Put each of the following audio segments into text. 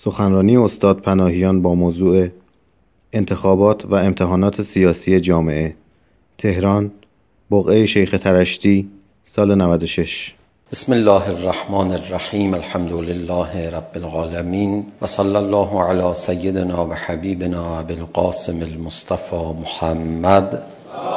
سخنرانی استاد پناهیان با موضوع انتخابات و امتحانات سیاسی جامعه، تهران، بقعه شیخ ترشتی، سال 96. بسم الله الرحمن الرحیم. الحمد لله رب العالمین و صلی الله علی سیدنا و حبیبنا ابی القاسم المصطفى محمد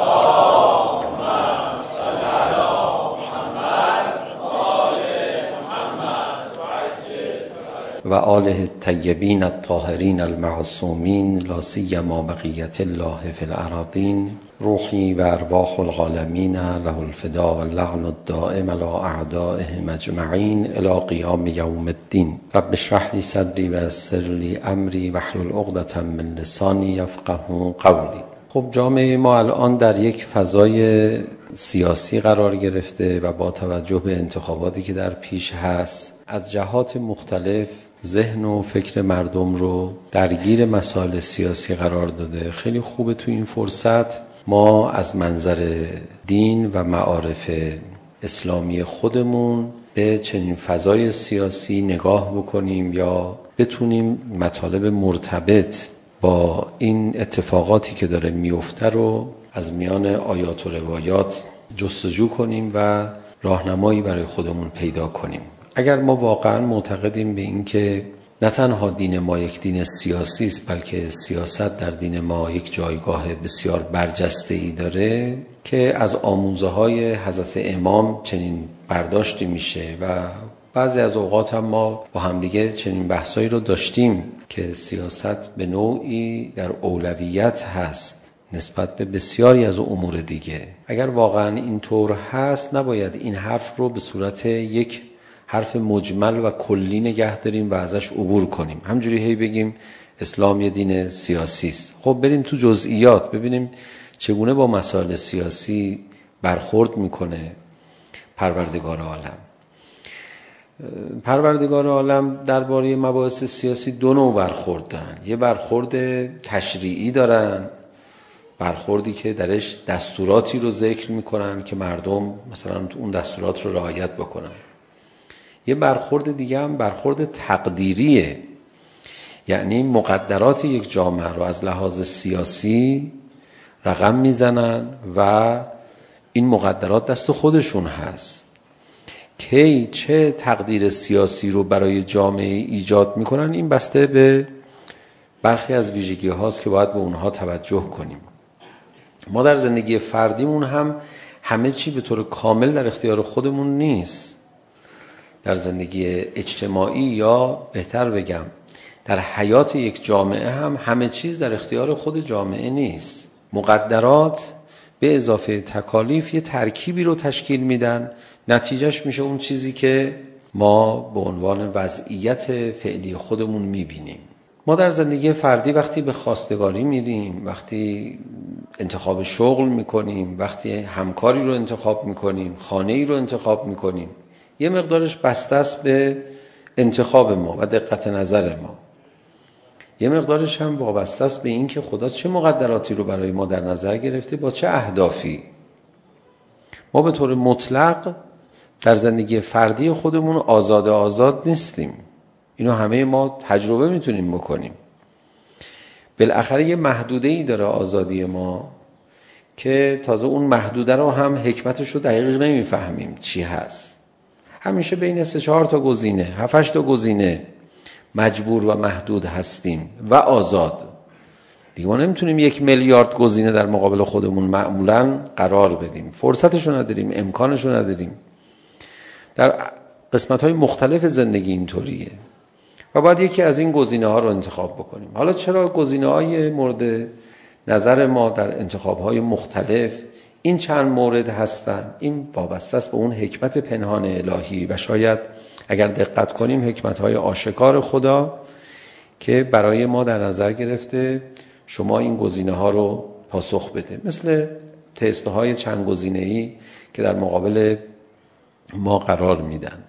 و آله الطیبین الطاهرین المعصومین لا سیما بقیة الله فی الارضین. روحی و ارواح العالمین له الفدا و اللعن الدائم علی اعدائهم اجمعین الی قیام یوم الدین. رب اشرح لی صدری و یسر لی امری واحلل عقدة من لسانی یفقهوا قولی. خب جامعه ما الان در یک فضای سیاسی قرار گرفته و با توجه به انتخاباتی که در پیش هست، از جهات مختلف ذهن و فکر مردم رو درگیر مسائل سیاسی قرار داده. خیلی خوبه تو این فرصت ما از منظر دین و معارف اسلامی خودمون به چنین فضای سیاسی نگاه بکنیم یا بتونیم مطالب مرتبط با این اتفاقاتی که داره میفته رو از میان آیات و روایات جستجو کنیم و راهنمایی برای خودمون پیدا کنیم. اگر ما واقعا معتقدیم به این که نه تنها دین ما یک دین سیاسی است، بلکه سیاست در دین ما یک جایگاه بسیار برجسته‌ای داره که از آموزه های حضرت امام چنین برداشتی میشه و بعضی از اوقات هم ما با همدیگه چنین بحثایی رو داشتیم که سیاست به نوعی در اولویت هست نسبت به بسیاری از امور دیگه. اگر واقعا اینطور هست نباید این حرف رو به صورت یک حرف مجمل و کلی نگه داریم و ازش عبور کنیم، همجوری هی بگیم اسلام یه دین سیاسی است. خب بریم تو جزئیات ببینیم چگونه با مسائل سیاسی برخورد میکنه پروردگار عالم. پروردگار عالم درباره مباحث سیاسی دو نوع برخورد دارن. یه برخورد تشریعی دارن، برخوردی که درش دستوراتی رو ذکر میکنن که مردم مثلا اون دستورات رو رعایت بکنن. یه برخورد دیگه هم برخورد تقدیریه، یعنی مقدرات یک جامعه رو از لحاظ سیاسی رقم میزنن و این مقدرات دست خودشون هست. کی چه تقدیر سیاسی رو برای جامعه ایجاد میکنن این بسته به برخی از ویژگی هاست که باید به اونها توجه کنیم. ما در زندگی فردیمون هم همه چی به طور کامل در اختیار خودمون نیست. در زندگی اجتماعی یا بهتر بگم در حیات یک جامعه هم همه چیز در اختیار خود جامعه نیست. مقدرات به اضافه تکالیف یه ترکیبی رو تشکیل میدن، نتیجهش میشه اون چیزی که ما به عنوان وضعیت فعلی خودمون میبینیم. ما در زندگی فردی وقتی به خواستگاری میریم، وقتی انتخاب شغل میکنیم، وقتی همکاری رو انتخاب میکنیم، خانه‌ای رو انتخاب میکنیم، یه مقدارش بسته است به انتخاب ما و دقت نظر ما. یه مقدارش هم وابسته است به این که خدا چه مقدراتی رو برای ما در نظر گرفته، با چه اهدافی. ما به طور مطلق در زندگی فردی خودمون آزاد نیستیم. اینو همه ما تجربه میتونیم بکنیم. بالاخره یه محدوده‌ای داره آزادی ما که تازه اون محدوده رو هم حکمتش رو دقیق نمیفهمیم چی هست. همیشه بین 3-4 تا گزینه، 7-8 تا گزینه مجبور و محدود هستیم و آزاد. دیگه ما نمیتونیم 1 میلیارد گزینه در مقابل خودمون معمولاً قرار بدیم. فرصتشو نداریم، امکانشو نداریم. در قسمت‌های مختلف زندگی اینطوریه و باید یکی از این گزینه‌ها رو انتخاب بکنیم. حالا چرا گزینه‌های مورد نظر ما در انتخاب‌های مختلف این چند مورد هستن؟ این وابسته است به اون حکمت پنهان الهی و شاید اگر دقت کنیم حکمت‌های آشکار خدا که برای ما در نظر گرفته شما این گزینه‌ها رو پاسخ بده. مثل تست‌های چند گزینه‌ای که در مقابل ما قرار میدن.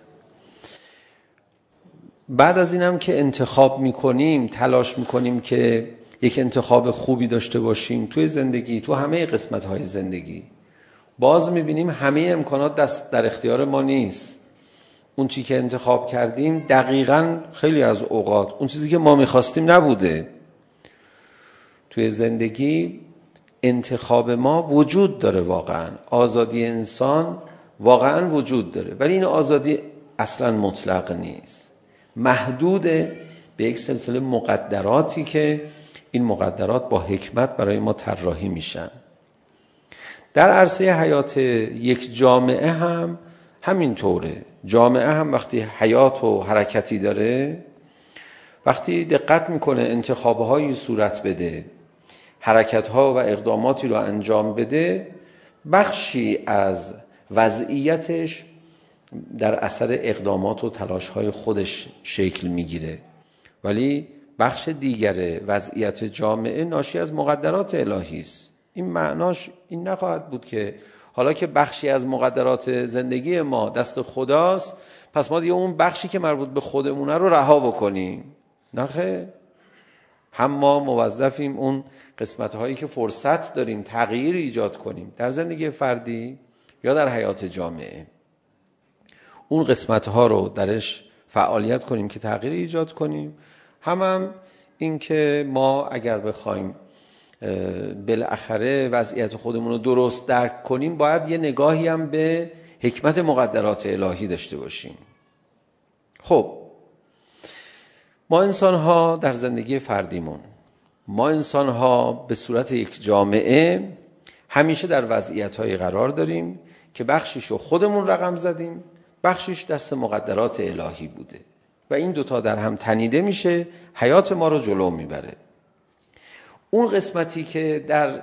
بعد از اینم که انتخاب میکنیم تلاش میکنیم که یک انتخاب خوبی داشته باشیم توی زندگی، تو همه قسمت‌های زندگی. باز میبینیم همه امکانات در اختیار ما نیست. اون چی که انتخاب کردیم دقیقاً خیلی از اوقات اون چیزی که ما میخواستیم نبوده. توی زندگی انتخاب ما وجود داره، واقعاً آزادی انسان واقعاً وجود داره، ولی این آزادی اصلاً مطلق نیست، محدود به یک سلسله مقدراتی که این مقدرات با حکمت برای ما طراحی میشن. در عرصه حیات یک جامعه هم همینطوره. جامعه هم وقتی حیات و حرکتی داره، وقتی دقت میکنه انتخابهایی صورت بده، حرکتها و اقداماتی رو انجام بده، بخشی از وضعیتش در اثر اقدامات و تلاش‌های خودش شکل میگیره، ولی بخش دیگر وضعیت جامعه ناشی از مقدرات الهی است. این معناش این نخواهد بود که حالا که بخشی از مقدرات زندگی ما دست خداست، پس ما دیگه اون بخشی که مربوط به خودمونه رو رها بکنیم. نه، هم ما موظفیم اون قسمت‌هایی که فرصت داریم تغییر ایجاد کنیم در زندگی فردی یا در حیات جامعه، اون قسمت‌ها رو درش فعالیت کنیم که تغییر ایجاد کنیم. هم این که ما اگر بخوایم بالاخره وضعیت خودمون رو درست درک کنیم، باید یه نگاهی هم به حکمت مقدرات الهی داشته باشیم. خب ما انسان‌ها در زندگی فردیمون، ما انسان‌ها به صورت یک جامعه همیشه در وضعیت‌های قرار داریم که بخشیشو خودمون رقم زدیم، بخشیش دست مقدرات الهی بوده و این دوتا در هم تنیده میشه، حیات ما رو جلو میبره. اون قسمتی که در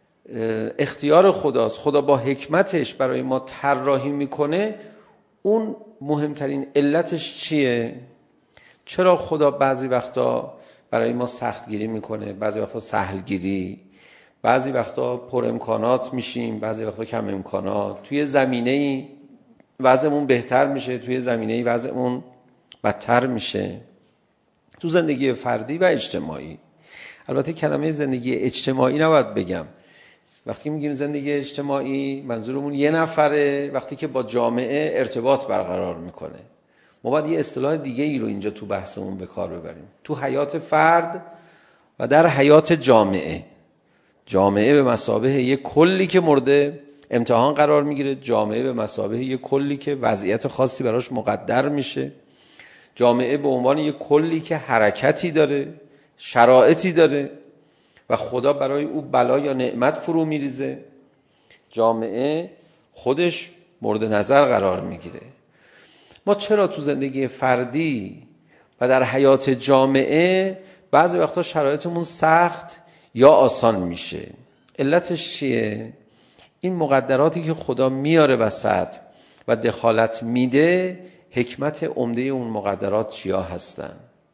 اختیار خداست، خدا با حکمتش برای ما طراحی میکنه، اون مهمترین علتش چیه؟ چرا خدا بعضی وقتا برای ما سختگیری میکنه، بعضی وقتا سهلگیری، بعضی وقتا پر امکانات میشیم، بعضی وقتا کم امکانات، توی زمینه‌ای وضعمون بهتر میشه، توی زمینه‌ای وضعمون بدتر میشه، تو زندگی فردی و اجتماعی. البته کلمه زندگی اجتماعی نباید بگم. وقتی میگیم زندگی اجتماعی منظورمون یه نفره وقتی که با جامعه ارتباط برقرار میکنه. ما باید یه اصطلاح دیگه ای رو اینجا تو بحثمون به کار ببریم. تو حیات فرد و در حیات جامعه، جامعه به مثابه یک کلی که مورد امتحان قرار میگیره، جامعه به مثابه یک کلی که وضعیت خاصی براش مقدر میشه، جامعه به عنوان یک کلی که حرکتی داره، شرایطی داره و خدا برای او بلا یا نعمت فرو میریزه، جامعه خودش مورد نظر قرار میگیره. ما چرا تو زندگی فردی و در حیات جامعه بعضی وقتا شرایطمون سخت یا آسان میشه؟ علتش چیه؟ این مقدراتی که خدا میاره وسط و دخالت میده، حکمت عمده اون مقدرات چیا هستن؟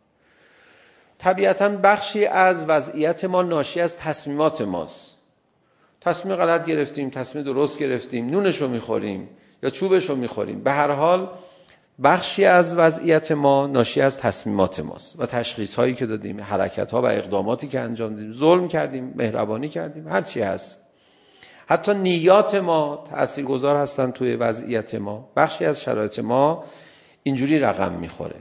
طبیعتاً بخشی از وضعیت ما ناشی از تصمیمات ماست. تصمیم غلط گرفتیم، تصمیم درست گرفتیم، نونشو میخوریم یا چوبشو میخوریم، به هر حال بخشی از وضعیت ما ناشی از تصمیمات ماست و تشخیص هایی که دادیم، حرکت ها و اقداماتی که انجام دادیم، ظلم کردیم، مهربانی کردیم، هر چی هست. حتی نیات ما تاثیرگذار هستن توی وضعیت ما. بخشی از شرایط ما اینجوری رقم میخوره،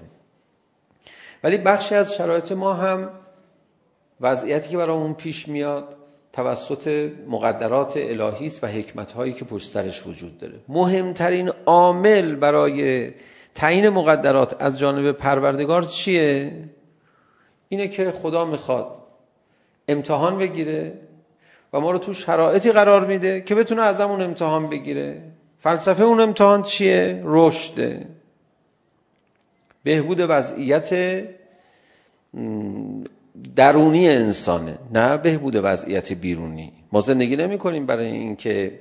ولی بخشی از شرایط ما هم وضعیتی که برامون پیش میاد توسط مقدرات الهی است و حکمت هایی که پشت سرش وجود داره. مهمترین عامل برای تعیین مقدرات از جانب پروردگار چیه؟ اینه که خدا میخواد امتحان بگیره و ما رو تو شرایطی قرار میده که بتونه ازمون امتحان بگیره. فلسفه اون امتحان چیه؟ رشده، بهبود وضعیت درونی انسانه، نه بهبود وضعیت بیرونی. ما زندگی نمی کنیم برای این که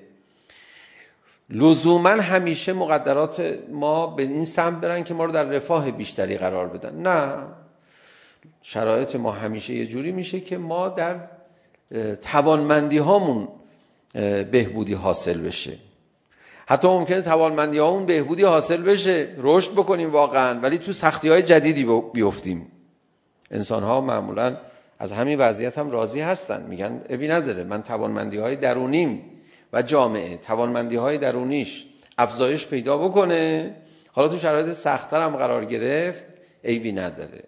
لزوما همیشه مقدرات ما به این سمت برن که ما رو در رفاه بیشتری قرار بدن. نه، شرایط ما همیشه یه جوری میشه که ما در توانمندی هامون بهبودی حاصل بشه. حتی ممکنه توانمندی هامون بهبودی حاصل بشه، رشد بکنیم واقعا، ولی تو سختی های جدیدی بیفتیم. انسان ها معمولا از همین وضعیت هم راضی هستن، میگن ابی نداره، من توانمندی های درونیم و جامعه توانمندی های درونیش افزایش پیدا بکنه، حالا تو شرایط سخت‌تر هم قرار گرفت، عیبی نداره.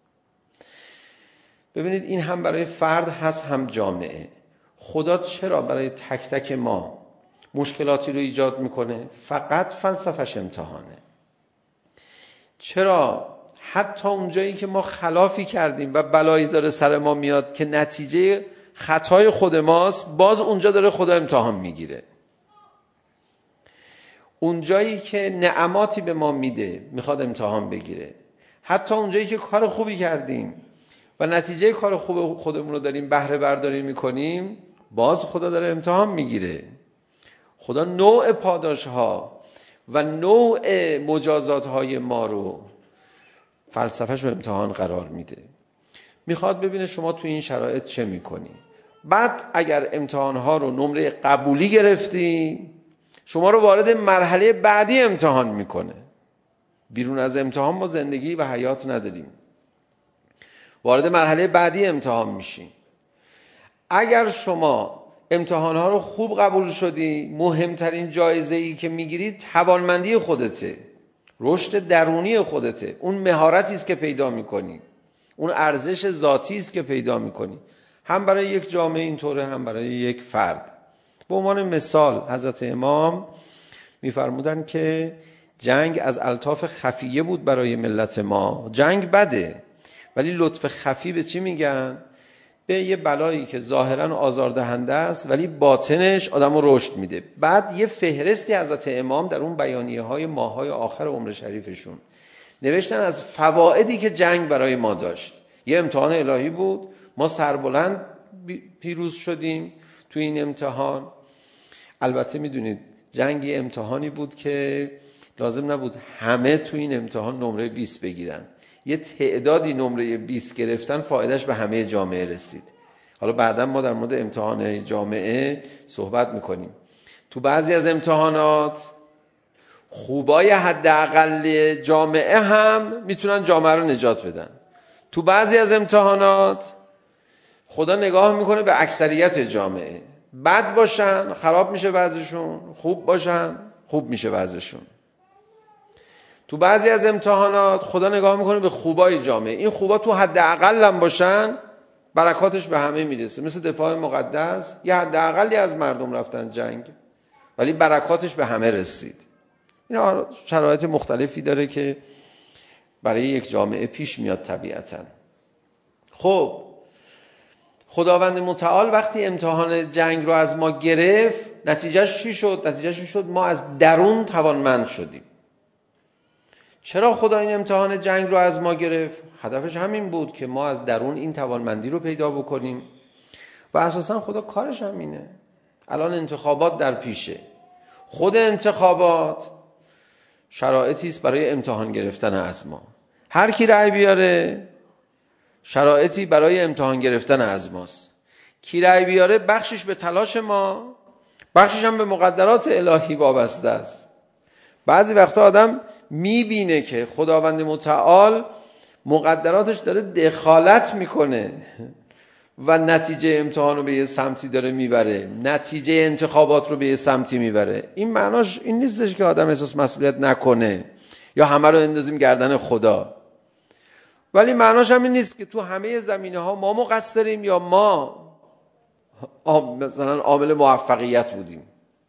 ببینید این هم برای فرد هست هم جامعه. خدا چرا برای تک تک ما مشکلاتی رو ایجاد میکنه؟ فقط فلسفه‌اش امتحانه. چرا حتی اونجایی که ما خلافی کردیم و بلایی داره سر ما میاد که نتیجه خطای خود ماست، باز اونجا داره خدا امتحان میگیره. اونجایی که نعماتی به ما میده میخواد امتحان بگیره. حتی اونجایی که کار خوبی کردیم و نتیجه کار خوب خودمون رو داریم بهره برداری میکنیم، باز خدا داره امتحان میگیره. خدا نوع پاداش ها و نوع مجازات های ما رو فلسفه‌شو امتحان قرار میده. میخواد ببینه شما تو این شرایط چه میکنی. بعد اگر امتحان ها رو نمره قبولی گرفتی، شما رو وارد مرحله بعدی امتحان میکنه. بیرون از امتحان ما زندگی و حیات نداریم. وارد مرحله بعدی امتحان میشین. اگر شما امتحان ها رو خوب قبول شدی، مهمترین جایزه ای که میگیری توانمندی خودته، رشد درونی خودته، اون مهارتی است که پیدا میکنی، اون ارزش ذاتی است که پیدا میکنی. هم برای یک جامعه اینطوره، هم برای یک فرد. به عنوان مثال حضرت امام میفرمودن که جنگ از الطاف خفیه بود برای ملت ما. جنگ بده، ولی لطف خفی به چی میگن؟ به یه بلایی که ظاهراً آزاردهنده است ولی باطنش آدمو رشد میده. بعد یه فهرستی حضرت امام در اون بیانیه های ماهای آخر عمر شریفشون نوشتن از فوائدی که جنگ برای ما داشت. یه امتحان الهی بود، ما سربلند پیروز شدیم تو این امتحان. البته میدونید جنگ یه امتحانی بود که لازم نبود همه تو این امتحان نمره 20 بگیرن. یه تعدادی نمره 20 گرفتن، فایدهش به همه جامعه رسید. حالا بعدا ما در مورد امتحان جامعه صحبت میکنیم. تو بعضی از امتحانات خوبای حداقل جامعه هم میتونن جامعه رو نجات بدن. تو بعضی از امتحانات خدا نگاه میکنه به اکثریت جامعه. بد باشن خراب میشه وضعشون، خوب باشن خوب میشه وضعشون. تو بعضی از امتحانات خدا نگاه میکنه به خوبای جامعه. این خوبا تو حداقل هم باشن، برکاتش به همه میرسه. مثل دفاع مقدس، یه حداقلی از مردم رفتن جنگ ولی برکاتش به همه رسید. این شرایط مختلفی داره که برای یک جامعه پیش میاد طبیعتاً. خب خداوند متعال وقتی امتحان جنگ رو از ما گرفت، نتیجهش چی شد؟ نتیجهش شد ما از درون توانمند شدیم. چرا خدا این امتحان جنگ رو از ما گرفت؟ هدفش همین بود که ما از درون این توانمندی رو پیدا بکنیم و اساسا خدا کارش همینه. الان انتخابات در پیشه. خود انتخابات شرایطی است برای امتحان گرفتن از ما. هر کی رأی بیاره شرایطی برای امتحان گرفتن از ماست. کی رأی بیاره بخشش به تلاش ما، بخشش هم به مقدرات الهی وابسته است. بعضی وقتا آدم میبینه که خداوند متعال مقدراتش داره دخالت میکنه و نتیجه امتحان رو به یه سمتی داره میبره، نتیجه انتخابات رو به یه سمتی میبره. این معناش این نیستش که آدم احساس مسئولیت نکنه یا همه رو اندازیم گردن خدا، ولی معناش هم این نیست که تو همه زمینه ها ما مقصریم یا ما مثلا عامل موفقیت بودیم.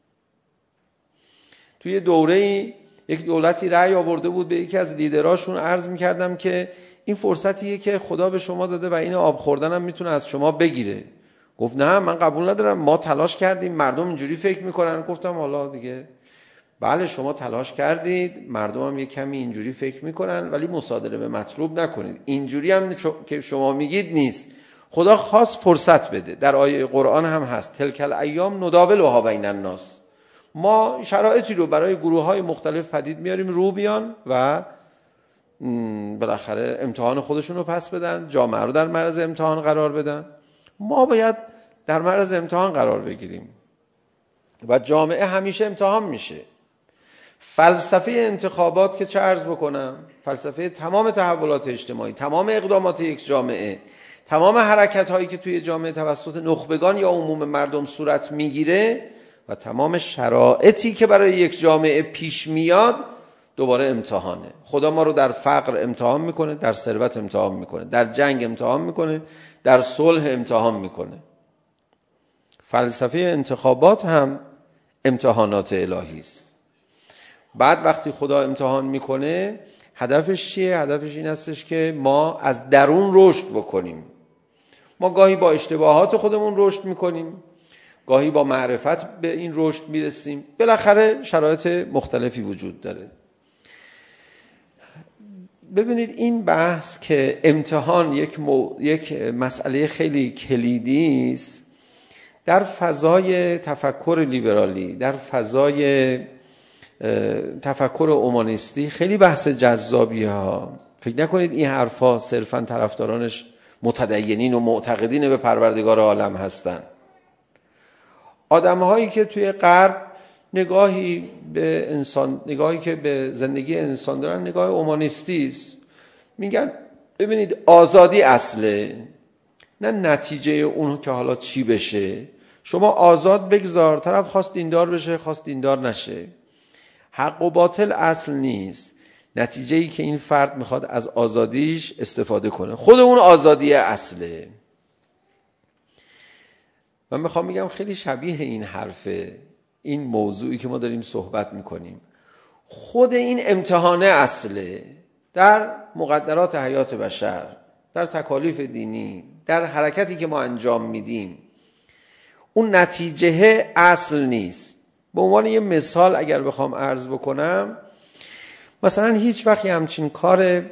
توی دوره‌ای یک دولتی رأی آورده بود، به یکی از لیدراشون عرض می‌کردم که این فرصتیه که خدا به شما داده و این آب خوردن هم میتونه از شما بگیره. گفت نه من قبول ندارم، ما تلاش کردیم، مردم اینجوری فکر میکنن. گفتم حالا دیگه بله شما تلاش کردید، مردم هم یک کمی اینجوری فکر میکنن، ولی مصادره به مطلوب نکنید. اینجوری هم که شما میگید نیست. خدا خواست فرصت بده. در آیه قرآن هم هست تلک الایام نداولها بین الناس. ما شرایطی رو برای گروه‌های مختلف پدید میاریم رو بیان و بالاخره امتحان خودشون رو پس بدن، جامعه رو در معرض امتحان قرار بدن. ما باید در معرض امتحان قرار بگیریم و جامعه همیشه امتحان میشه. فلسفه انتخابات که چه عرض بکنم، فلسفه تمام تحولات اجتماعی، تمام اقدامات یک جامعه، تمام حرکت هایی که توی جامعه توسط نخبگان یا عموم مردم صورت میگیره و تمام شرایطی که برای یک جامعه پیش میاد دوباره امتحانه. خدا ما رو در فقر امتحان میکنه، در ثروت امتحان میکنه، در جنگ امتحان میکنه، در صلح امتحان میکنه. فلسفه انتخابات هم امتحانات الهی است. بعد وقتی خدا امتحان میکنه هدفش چیه؟ هدفش این هستش که ما از درون رشد بکنیم. ما گاهی با اشتباهات خودمون رشد میکنیم، گاهی با معرفت به این رشد میرسیم. بالاخره شرایط مختلفی وجود داره. ببینید این بحث که امتحان یک مسئله خیلی کلیدی است در فضای تفکر لیبرالی، در فضای تفکر اومانیستی خیلی بحث جذابیه ها. فکر نکنید این حرفا صرفا طرفدارانش متدینین و معتقدین به پروردگار عالم هستن. آدم‌هایی که توی غرب نگاهی به انسان، نگاهی که به زندگی انسان دارن، نگاه اومانیستی است. میگن ببینید آزادی اصله، نه نتیجه اون که حالا چی بشه. شما آزاد بگذار، طرف خواست دیندار بشه، خواست دیندار نشه. حق و باطل اصل نیست، نتیجه‌ای که این فرد میخواد از آزادیش استفاده کنه، خود اون آزادی اصله. من میخوام میگم خیلی شبیه این حرفه، این موضوعی که ما داریم صحبت میکنیم. خود این امتحانه اصله در مقدرات حیات بشر، در تکالیف دینی، در حرکتی که ما انجام میدیم. اون نتیجه اصل نیست. به عنوان یه مثال اگر بخوام عرض بکنم، مثلا هیچ وقت همچین کار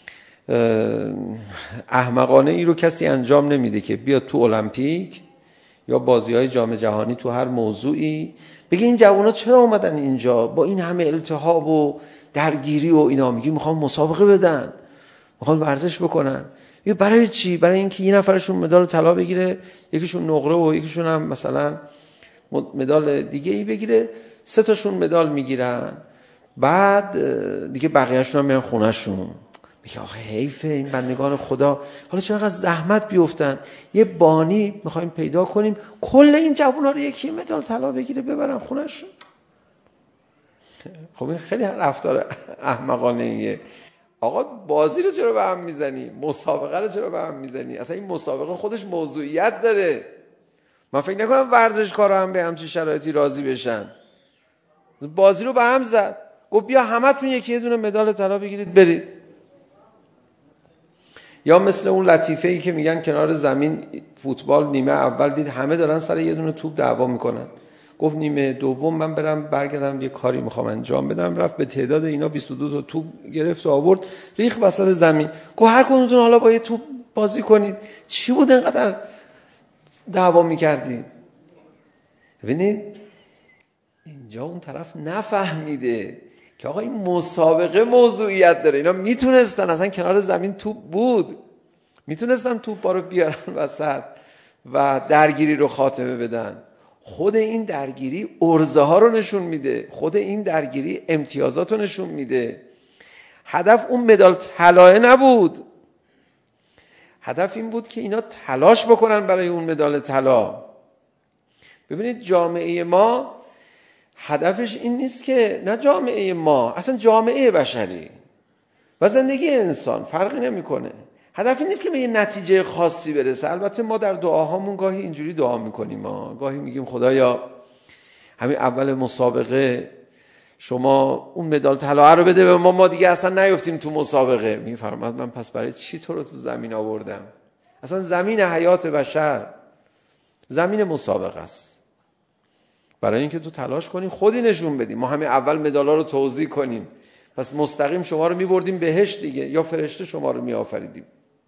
احمقانه ای رو کسی انجام نمیده که بیاد تو المپیک یا بازی‌های جام جهانی تو هر موضوعی بگه این جوونا چرا اومدن اینجا با این همه التهاب و درگیری و اینا، میگی میخوام مسابقه بدن، میخوام ورزش بکنن. یا برای چی؟ برای اینکه یه نفرشون مدال طلا بگیره، یکیشون نقره و یکیشون هم مثلا مدال دیگه ای بگیره، 3 تاشون مدال میگیرن، بعد دیگه بقیه‌شون هم میرن خونه‌شون. میگه آخه حیفه این بندگان خدا، حالا چون انقدر زحمت بیفتن یه بانی میخوایم پیدا کنیم کل این جوونا رو یکی مدال طلا بگیره ببرن خونه‌شون. خب این خیلی رفتار احمقانه ایه. آقا بازی رو چرا به هم میزنی؟ مسابقه رو چرا به هم میزنی؟ اصلا این مسابقه خودش موضوعیت داره. من فکر نکنم ورزشکارا هم به همچین شرایطی راضی بشن. بازی رو به هم زد، گفت بیا همتون یه دونه مدال طلا بگیرید برید. یا مثل اون لطیفه‌ای که میگن کنار زمین فوتبال نیمه اول دید همه دارن سر یه دونه توپ دعوا میکنن، گفت نیمه دوم من برم برگردم یه کاری میخوام انجام بدم. رفت به تعداد اینا 22 تا توپ گرفت و آورد ریخ وسط زمین، گفت هر کدومتون حالا با یه توپ بازی کنید. چی بود اینقدر دعوا میکردید؟ ببینید اینجا اون طرف نفهمیده که آقا این مسابقه موضوعیت داره. اینا میتونستن اصلا کنار زمین توپ بود، میتونستن توپ رو بیارن وسط و درگیری رو خاتمه بدن. خود این درگیری عرضه ها رو نشون میده، خود این درگیری امتیازات رو نشون میده. هدف اون مدال طلایه نبود، هدف این بود که اینا تلاش بکنن برای اون مدال طلا. ببینید جامعه ما هدفش این نیست که، نه جامعه ما، اصلا جامعه بشری و زندگی انسان فرقی نمیکنه، هدف این نیست که به یه نتیجه خاصی برسه. البته ما در دعاهامون گاهی اینجوری دعا میکنیم، ما گاهی میگیم خدایا همین اول مسابقه شما اون مدال طلا رو بده به ما دیگه اصلا نیفتیم تو مسابقه. میفرماد من پس برای چی تو رو تو زمین آوردم؟ اصلا زمین حیات بشر زمین مسابقه است، برای اینکه تو تلاش کنی خودی نشون بدی. ما همین اول مدالا رو توزیع کنیم، پس مستقیم شما رو میبردیم بهشت دیگه، یا فرشته شما رو میآفریدیم.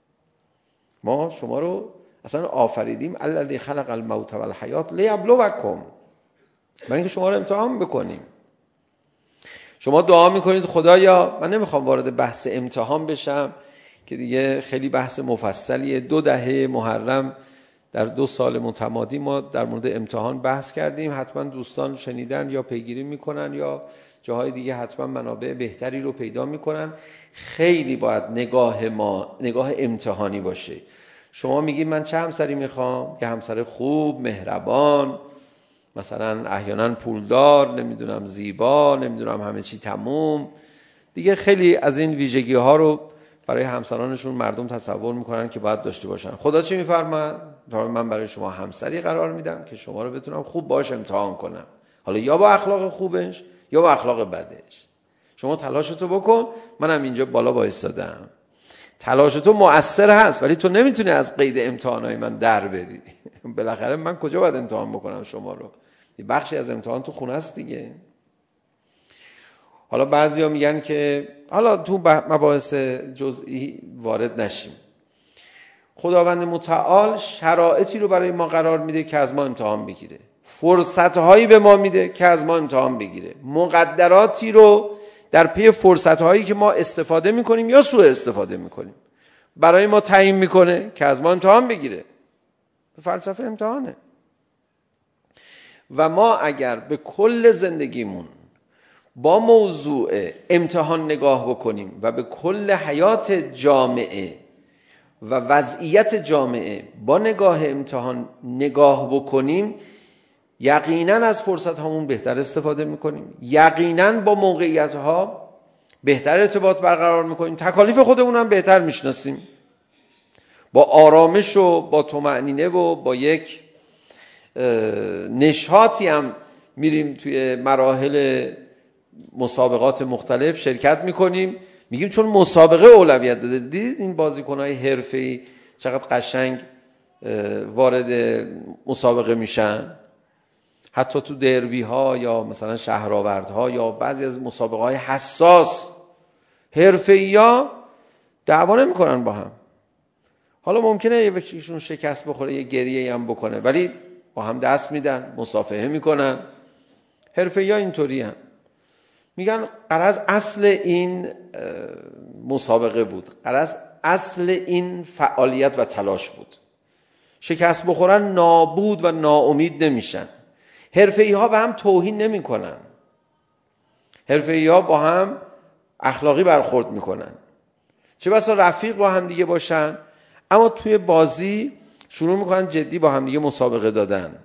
ما شما رو اصلا آفریدیم الذی خلق الموت والحیات لیبلوکم، برای اینکه شما رو امتحان بکنیم. شما دعا میکنید خدایا، من نمیخوام وارد بحث امتحان بشم که دیگه خیلی بحث مفصلیه. 2 دهه محرم در 2 سال متمادی ما در مورد امتحان بحث کردیم، حتما دوستان شنیدن یا پیگیری میکنن یا جاهای دیگه حتما منابع بهتری رو پیدا میکنن. خیلی باید نگاه ما نگاه امتحانی باشه. شما میگید من چه همسری میخوام؟ یه همسر خوب، مهربان، مثلا احیانا پولدار، نمیدونم زیبا، نمیدونم همه چی تموم، دیگه خیلی از این ویژگی ها رو برای همسرانشون مردم تصور میکنن که باید داشته باشن. خدا چی میفرماید؟ من برای شما همسری قرار میدم که شما رو بتونم خوب باش امتحان کنم، حالا یا با اخلاق خوبش یا با اخلاق بدش. شما تلاشتو بکن، منم اینجا بالا وایسادم. تلاشتو مؤثر هست ولی تو نمیتونی از قید امتحانای من در بری. بالاخره من کجا باید امتحان بکنم شما رو؟ یه بخشی از امتحان تو خونه است دیگه. حالا بعضیا میگن که حالا تو مباحث جزئی وارد نشیم. خداوند متعال شرایطی رو برای ما قرار میده که از ما امتحان بگیره، فرصت‌هایی به ما میده که از ما امتحان بگیره، مقدراتی رو در پی فرصت‌هایی که ما استفاده میکنیم یا سوء استفاده میکنیم برای ما تعیین میکنه که از ما امتحان بگیره. فلسفه امتحانه. و ما اگر به کل زندگیمون با موضوع امتحان نگاه بکنیم و به کل حیات جامعه و وضعیت جامعه با نگاه امتحان نگاه بکنیم، یقینا از فرصت هامون بهتر استفاده میکنیم، یقینا با موقعیت ها بهتر ارتباط برقرار میکنیم، تکالیف خودمون هم بهتر میشناسیم، با آرامش و با طمأنینه و با یک نشاطی هم میریم توی مراحل مسابقات مختلف شرکت میکنیم. میگیم چون مسابقه اولویت داده. دیدید این بازیکنهای حرفه‌ای چقدر قشنگ وارد مسابقه میشن؟ حتی تو دربی ها یا مثلا شهرآوردها یا بعضی از مسابقه های حساس حرفه‌ای ها دعوا نمیکنن با هم. حالا ممکنه یکیشون شکست بخوره، یه گریه هم بکنه، ولی با هم دست میدن، مصافحه میکنن. حرفه‌ای ها اینطوری هم. میگن غرض اصل این مسابقه بود، غرض اصل این فعالیت و تلاش بود. شکست بخورن نابود و ناامید نمیشن. حرفه‌ای ها به هم توهین نمی کنن. حرفه‌ای ها با هم اخلاقی برخورد میکنن. چه بسا رفیق با هم دیگه باشن، اما توی بازی شروع میکنن جدی با هم دیگه مسابقه دادن.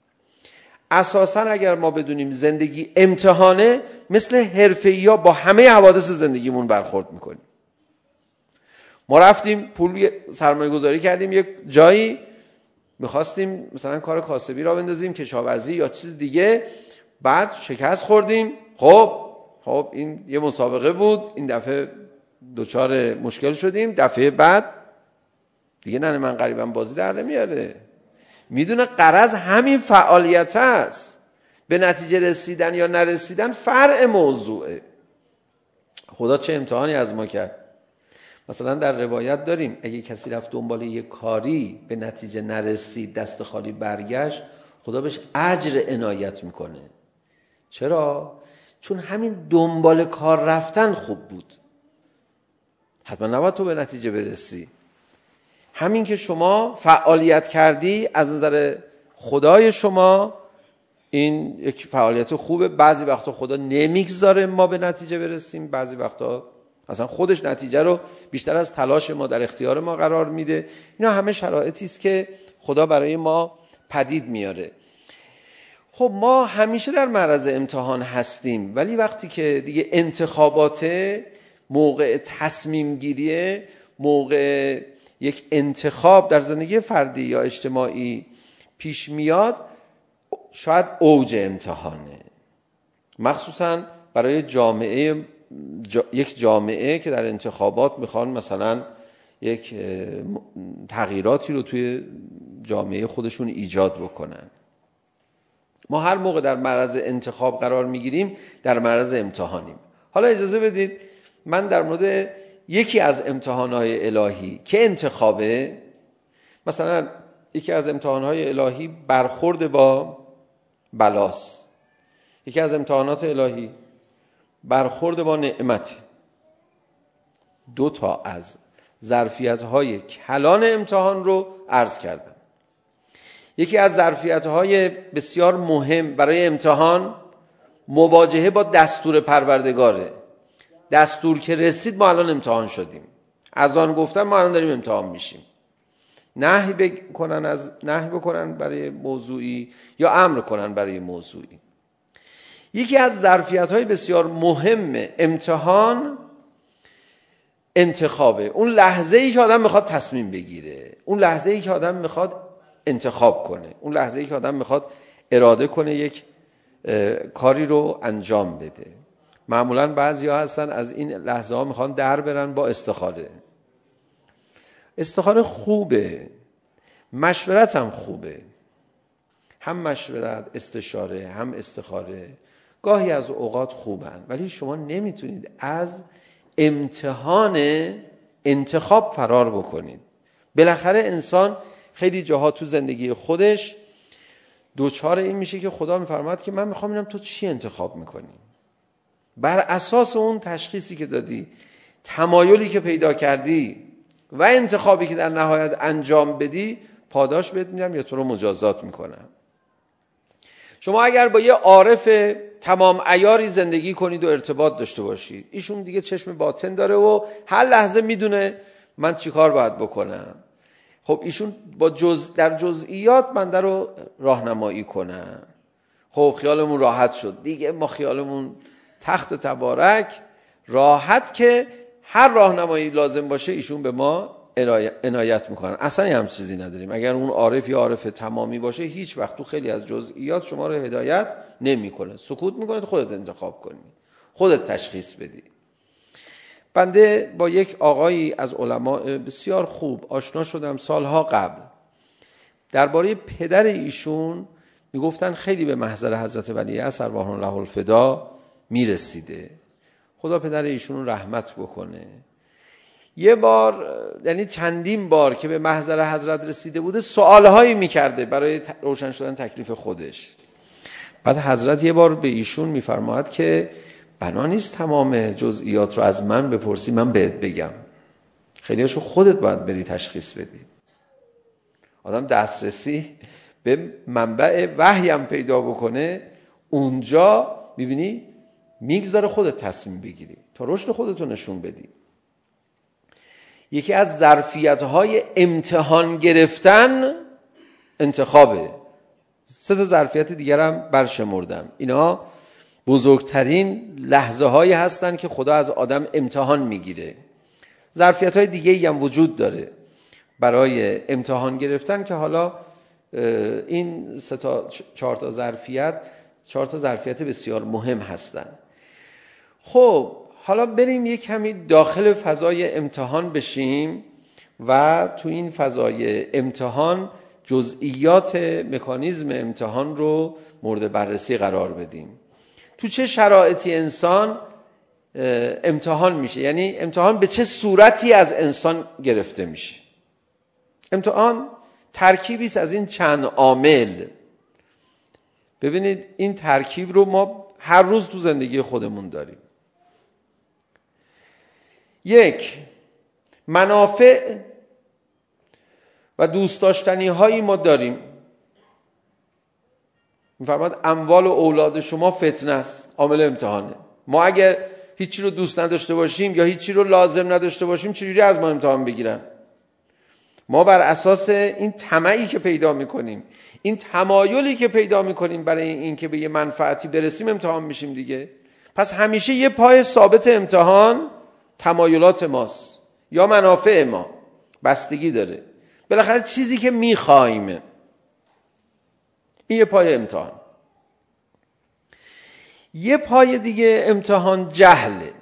اساساً اگر ما بدونیم زندگی امتحانه، مثل حرفه‌ای ها با همه حوادث زندگیمون برخورد میکنیم. ما رفتیم پول سرمایه گذاری کردیم یک جایی، میخواستیم مثلا کار کاسبی را بندازیم، کشاورزی یا چیز دیگه، بعد شکست خوردیم. خب این یه مسابقه بود، این دفعه دوچار مشکل شدیم، دفعه بعد دیگه نه من قریبم بازی در نمیاره. میدونه غرض همین فعالیت است، به نتیجه رسیدن یا نرسیدن فرع موضوعه. خدا چه امتحانی از ما کرد. مثلا در روایت داریم اگه کسی رفت دنبال یه کاری به نتیجه نرسید، دست خالی برگشت، خدا بهش اجر عنایت میکنه. چرا؟ چون همین دنبال کار رفتن خوب بود. حتما نباید تو به نتیجه برسی. همین که شما فعالیت کردی از نظر خدای شما این یک فعالیت خوبه. بعضی وقتا خدا نمیگذاره ما به نتیجه برسیم، بعضی وقتا اصلا خودش نتیجه رو بیشتر از تلاش ما در اختیار ما قرار میده. اینا همه شرایطی است که خدا برای ما پدید میاره. خب ما همیشه در معرض امتحان هستیم، ولی وقتی که دیگه انتخابات، موقع تصمیم گیریه، موقع یک انتخاب در زندگی فردی یا اجتماعی پیش میاد، شاید اوج امتحانه. مخصوصا برای یک جامعه که در انتخابات میخوان مثلا یک تغییراتی رو توی جامعه خودشون ایجاد بکنن. ما هر موقع در معرض انتخاب قرار میگیریم در معرض امتحانیم. حالا اجازه بدید من در مورد یکی از امتحانهای الهی که انتخابه، مثلا یکی از امتحانهای الهی برخورد با بلاست، یکی از امتحانات الهی برخورد با نعمت. دو تا از ظرفیت‌های کلان امتحان رو عرض کردم. یکی از ظرفیت‌های بسیار مهم برای امتحان مواجهه با دستور پروردگاره. دستور که رسید ما الان امتحان شدیم. از آن گفتم ما الان داریم امتحان میشیم. نهی بکنن برای موضوعی یا امر کنن برای موضوعی. یکی از ظرفیت‌های بسیار مهم امتحان انتخابه. اون لحظه‌ای که آدم میخواد تصمیم بگیره، اون لحظه‌ای که آدم میخواد انتخاب کنه، اون لحظه‌ای که آدم میخواد اراده کنه یک کاری رو انجام بده. معمولاً بعضیا هستن از این لحظه ها میخوان در برن با استخاره. استخاره خوبه، مشورت هم خوبه، هم مشورت، استشاره، هم استخاره گاهی از اوقات خوبن، ولی شما نمیتونید از امتحان انتخاب فرار بکنید. بالاخره انسان خیلی جاها تو زندگی خودش دوچار این میشه که خدا میفرماد که من میخوام ببینم تو چی انتخاب میکنی. بر اساس اون تشخیصی که دادی، تمایلی که پیدا کردی و انتخابی که در نهایت انجام بدی، پاداش بهت میدم یا تو رو مجازات میکنم. شما اگر با یه عارف تمام عیاری زندگی کنید و ارتباط داشته باشید، ایشون دیگه چشم باطن داره و هر لحظه میدونه من چی کار باید بکنم، خب ایشون با در جزئیات بنده رو راهنمایی کنن، خب خیالمون راحت شد دیگه. ما خیالمون تخت تبارک راحت که هر راهنمایی لازم باشه ایشون به ما عنایت میکنن. اصلا هم چیزی نداریم. اگر اون عارف یا عارف تمامی باشه هیچ وقت تو خیلی از جزئیات شما رو هدایت نمیکنه، سکوت میکنه، خودت انتخاب کنی، خودت تشخیص بدی. بنده با یک آقایی از علما بسیار خوب آشنا شدم سالها قبل. درباره پدر ایشون میگفتن خیلی به محضر حضرت ولیعصر ارواح الله الفدا میرسیده. خدا پدر ایشون رو رحمت بکنه. یه بار، یعنی چندین بار که به محضر حضرت رسیده بوده، سوالهایی میکرده برای روشن شدن تکلیف خودش. بعد حضرت یه بار به ایشون میفرماید که بنا نیست تمام جزئیات رو از من بپرسی من بهت بگم، خیلیاشو خودت باید بری تشخیص بدی. آدم دسترسی به منبع وحی هم پیدا بکنه، اونجا میبینی میگذاره خودت تصمیم بگیری تا رشد خودتو نشون بدی. یکی از ظرفیت‌های امتحان گرفتن انتخابه. 3 ظرفیت دیگر هم برشمردم. اینا بزرگترین لحظه هایی هستن که خدا از آدم امتحان میگیره. ظرفیت های دیگه هم وجود داره برای امتحان گرفتن که حالا این 4 تا ظرفیت بسیار مهم هستن. خب حالا بریم یک کمی داخل فضای امتحان بشیم و تو این فضای امتحان جزئیات مکانیزم امتحان رو مورد بررسی قرار بدیم. تو چه شرایطی انسان امتحان میشه، یعنی امتحان به چه صورتی از انسان گرفته میشه. امتحان ترکیبی است از این چند عامل. ببینید این ترکیب رو ما هر روز تو زندگی خودمون داریم. 1 منافع و دوست داشتنی هایی ما داریم. می‌فرماد اموال و اولاد شما فتنه است، عامل امتحانه. ما اگر هیچی رو دوست نداشته باشیم یا هیچی رو لازم نداشته باشیم چجوری از ما امتحان بگیرن؟ ما بر اساس این طمعی که پیدا می‌کنیم، این تمایلی که پیدا می‌کنیم برای این که به یه منفعتی برسیم امتحان میشیم دیگه. پس همیشه یه پای ثابت امتحان تمایلات ماست یا منافع ما، بستگی داره. بالاخره چیزی که می‌خوایم، این یه پای امتحان. یه پای دیگه امتحان جهله.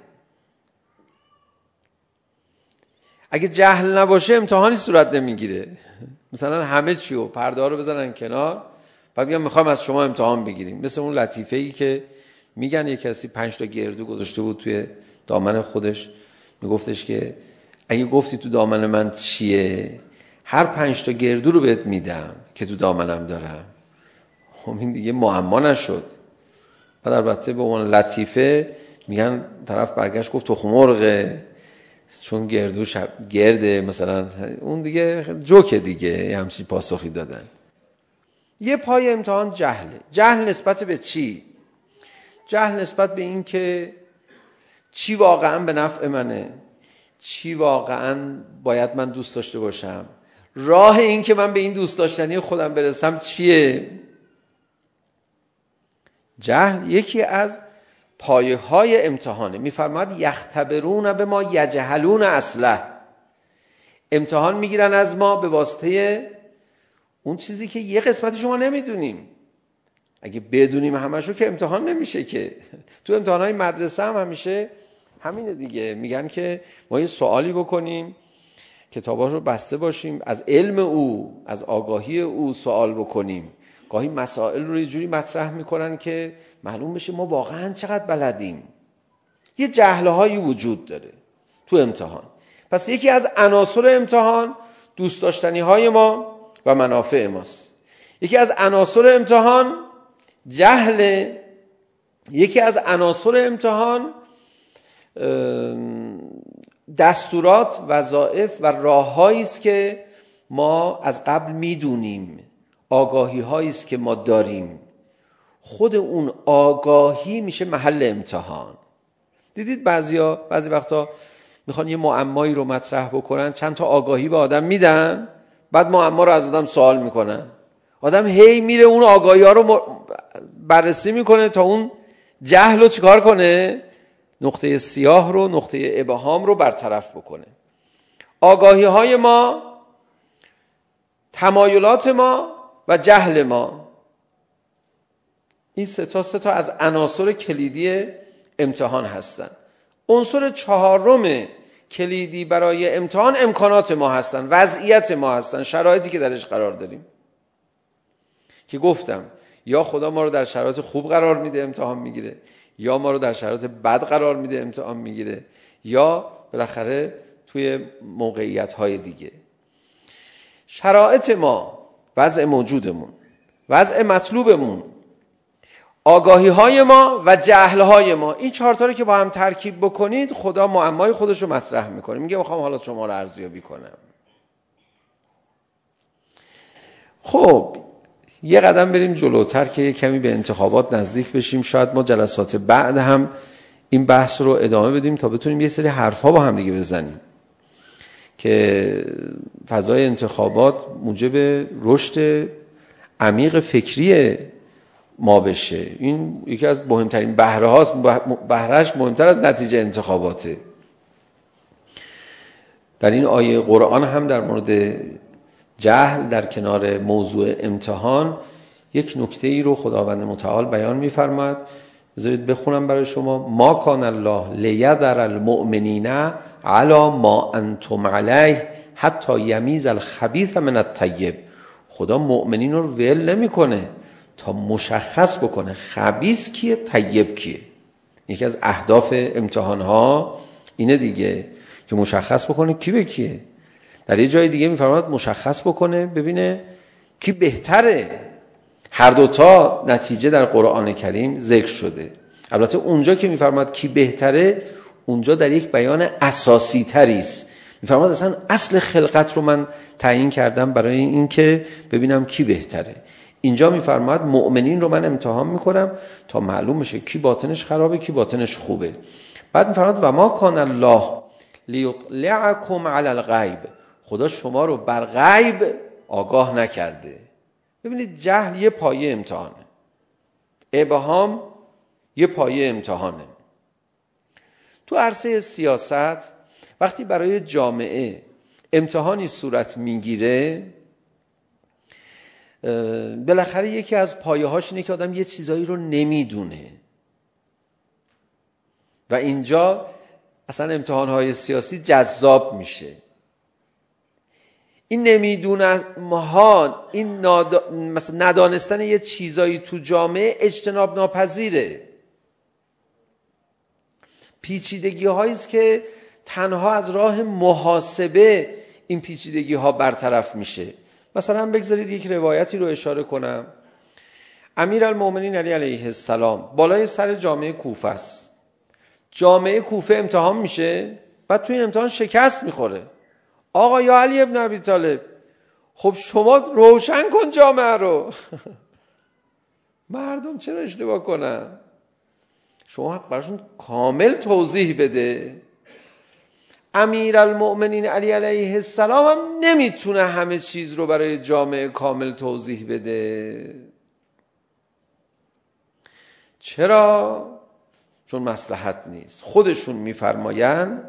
اگه جهل نباشه امتحانی صورت نمیگیره. مثلا همه چی رو پرده ها رو بزنن کنار و میگن میخوام از شما امتحان بگیریم. مثل اون لطیفه‌ای که میگن یک کسی 5 تا گردو گذاشته بود توی دامن خودش، میگفتش که اگه گفتی تو دامن من چیه، هر 5 تا گردو رو بهت میدم که تو دامنم دارم. خب این دیگه معما نشد. بعد البته به عنوان لطیفه میگن طرف برگشت گفت تخم مرغه، چون گردو گرده مثلا، اون دیگه جوکه دیگه، همچین پاسخی دادن. یه پای امتحان جهله. جهل نسبت به چی؟ جهل نسبت به این که چی واقعا به نفع منه، چی واقعا باید من دوست داشته باشم، راه این که من به این دوست داشتنی خودم برسم چیه. جهل یکی از پایه های امتحانه. میفرماد یختبرون به ما یجهلون اصله، امتحان میگیرن از ما به واسطه اون چیزی که یه قسمتش ما نمیدونیم. اگه بدونیم همشو که امتحان نمیشه که. تو امتحانهای مدرسه هم همیشه همینه دیگه، میگن که ما یه سوالی بکنیم، کتابا رو بسته باشیم، از علم او، از آگاهی او سوال بکنیم. گاهی مسائل رو یه جوری مطرح میکنن که معلوم بشه ما واقعا چقدر بلدیم. یه جهلهایی وجود داره تو امتحان. پس یکی از عناصر امتحان دوست داشتنی های ما و منافع ماست. یکی از عناصر امتحان جهل، یکی از عناصر امتحان دستورات، وظایف و راه‌هایی است که ما از قبل میدونیم، آگاهی‌هایی است که ما داریم. خود اون آگاهی میشه محل امتحان. دیدید بعضی وقتا میخوان یه معمایی رو مطرح بکنن، چند تا آگاهی به آدم میدن، بعد معما رو از آدم سوال میکنن. آدم هی میره اون آگاهی ها رو بررسی میکنه تا اون جهل رو چیکار کنه؟ نقطه سیاه رو، نقطه ابهام رو برطرف بکنه. آگاهی های ما، تمایلات ما و جهل ما، این سه تا از عناصر کلیدی امتحان هستن. عنصر چهارم کلیدی برای امتحان امکانات ما هستن، وضعیت ما هستن، شرایطی که درش قرار داریم. که گفتم یا خدا ما رو در شرایط خوب قرار میده امتحان میگیره، یا ما رو در شرایط بد قرار میده امتحان میگیره، یا بالاخره توی موقعیت های دیگه. شرایط ما، وضع موجودمون، وضع مطلوبمون، آگاهی های ما و جهل های ما، این چهار تا رو که با هم ترکیب بکنید خدا معمای خودش رو مطرح میکنه. میگه میخوام حالا شما رو ارزیابی کنم. خب یه قدم بریم جلوتر که کمی به انتخابات نزدیک بشیم. شاید ما جلسات بعد هم این بحث رو ادامه بدیم تا بتونیم یه سری حرفها با هم دیگه بزنیم که فضای انتخابات موجب رشد عمیق فکری ما بشه. این یکی از مهمترین بهره هاست، بهرهش مهمتر از نتیجه انتخاباته. در این آیه قرآن هم در مورد جهل در کنار موضوع امتحان یک نکته ای رو خداوند متعال بیان می‌فرماید. بذارید بخونم برای شما. ما کان الله لیذر المؤمنین علی ما انتم علیه حتی یمیز الخبیث من الطیب. خدا مؤمنین رو ول نمی‌کنه تا مشخص بکنه خبیث کیه، طیب کیه. یکی از اهداف امتحان ها اینه دیگه که مشخص بکنه کی به کیه. در یه جای دیگه میفرماید مشخص بکنه ببینه کی بهتره. هر دوتا نتیجه در قرآن کریم ذکر شده. البته اونجا که میفرماید کی بهتره، اونجا در یک بیان اساسی تری است. میفرماید اصلا اصل خلقت رو من تعیین کردم برای این که ببینم کی بهتره. اینجا میفرماید مؤمنین رو من امتحان میکنم تا معلوم بشه کی باطنش خرابه کی باطنش خوبه. بعد میفرماید و ما کان الله لیطلعکم علی الغیب. خدا شما رو بر غیب آگاه نکرده. ببینید جهل یه پایه امتحانه، ابهام یه پایه امتحانه. تو عرصه سیاست وقتی برای جامعه امتحانی صورت میگیره، بالاخره یکی از پایه هاش اینه که آدم یه چیزایی رو نمیدونه و اینجا اصلا امتحانهای سیاسی جذاب میشه. این نمیدونه ها، این مثلا ندانستن یه چیزایی تو جامعه اجتناب ناپذیره. پیچیدگی هایی است که تنها از راه محاسبه این پیچیدگی ها برطرف میشه. مثلا بگذارید یک روایتی رو اشاره کنم. امیرالمومنین علی علیه السلام بالای سر جامعه کوفه است. جامعه کوفه امتحان میشه، بعد تو این امتحان شکست میخوره. آقا یا علی ابن ابی طالب، خب شما روشن کن جامعه رو. مردم چرا اشتباه کنن؟ شما براشون کامل توضیح بده. امیرالمؤمنین علی علیه السلام هم نمیتونه همه چیز رو برای جامعه کامل توضیح بده. چرا؟ چون مصلحت نیست. خودشون میفرمایند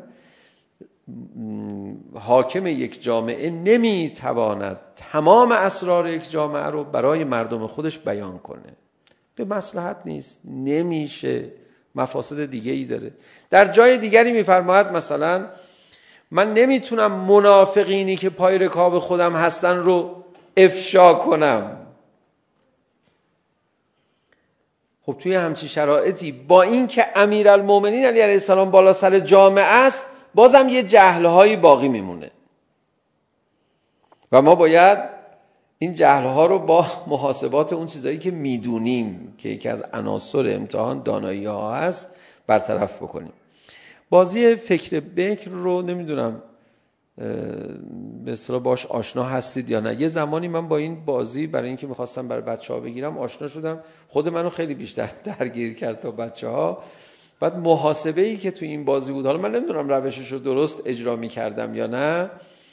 حاکم یک جامعه نمیتواند تمام اسرار یک جامعه رو برای مردم خودش بیان کنه، به مصلحت نیست، نمیشه، مفاسد دیگه ای داره. در جای دیگری میفرماید مثلا من نمیتونم منافقینی که پای رکاب خودم هستن رو افشا کنم. خب توی همچین شرایطی با این که امیرالمومنین علی علیه السلام بالا سر جامعه است، بازم یه جهل‌هایی باقی میمونه و ما باید این جهل‌ها رو با محاسبات اون چیزایی که میدونیم که یکی از عناصر امتحان دانایی‌ها هست برطرف بکنیم. بازی فکر بکر رو نمیدونم به اصطلاح باش آشنا هستید یا نه. یه زمانی من با این بازی برای اینکه میخواستم برای بچه‌ها بگیرم آشنا شدم، خود منو خیلی بیشتر درگیر کرد تا بچه‌ها. بعد محاسبه‌ای که تو این بازی بود، حالا من نمیدونم روشش رو درست اجرا می‌کردم یا نه،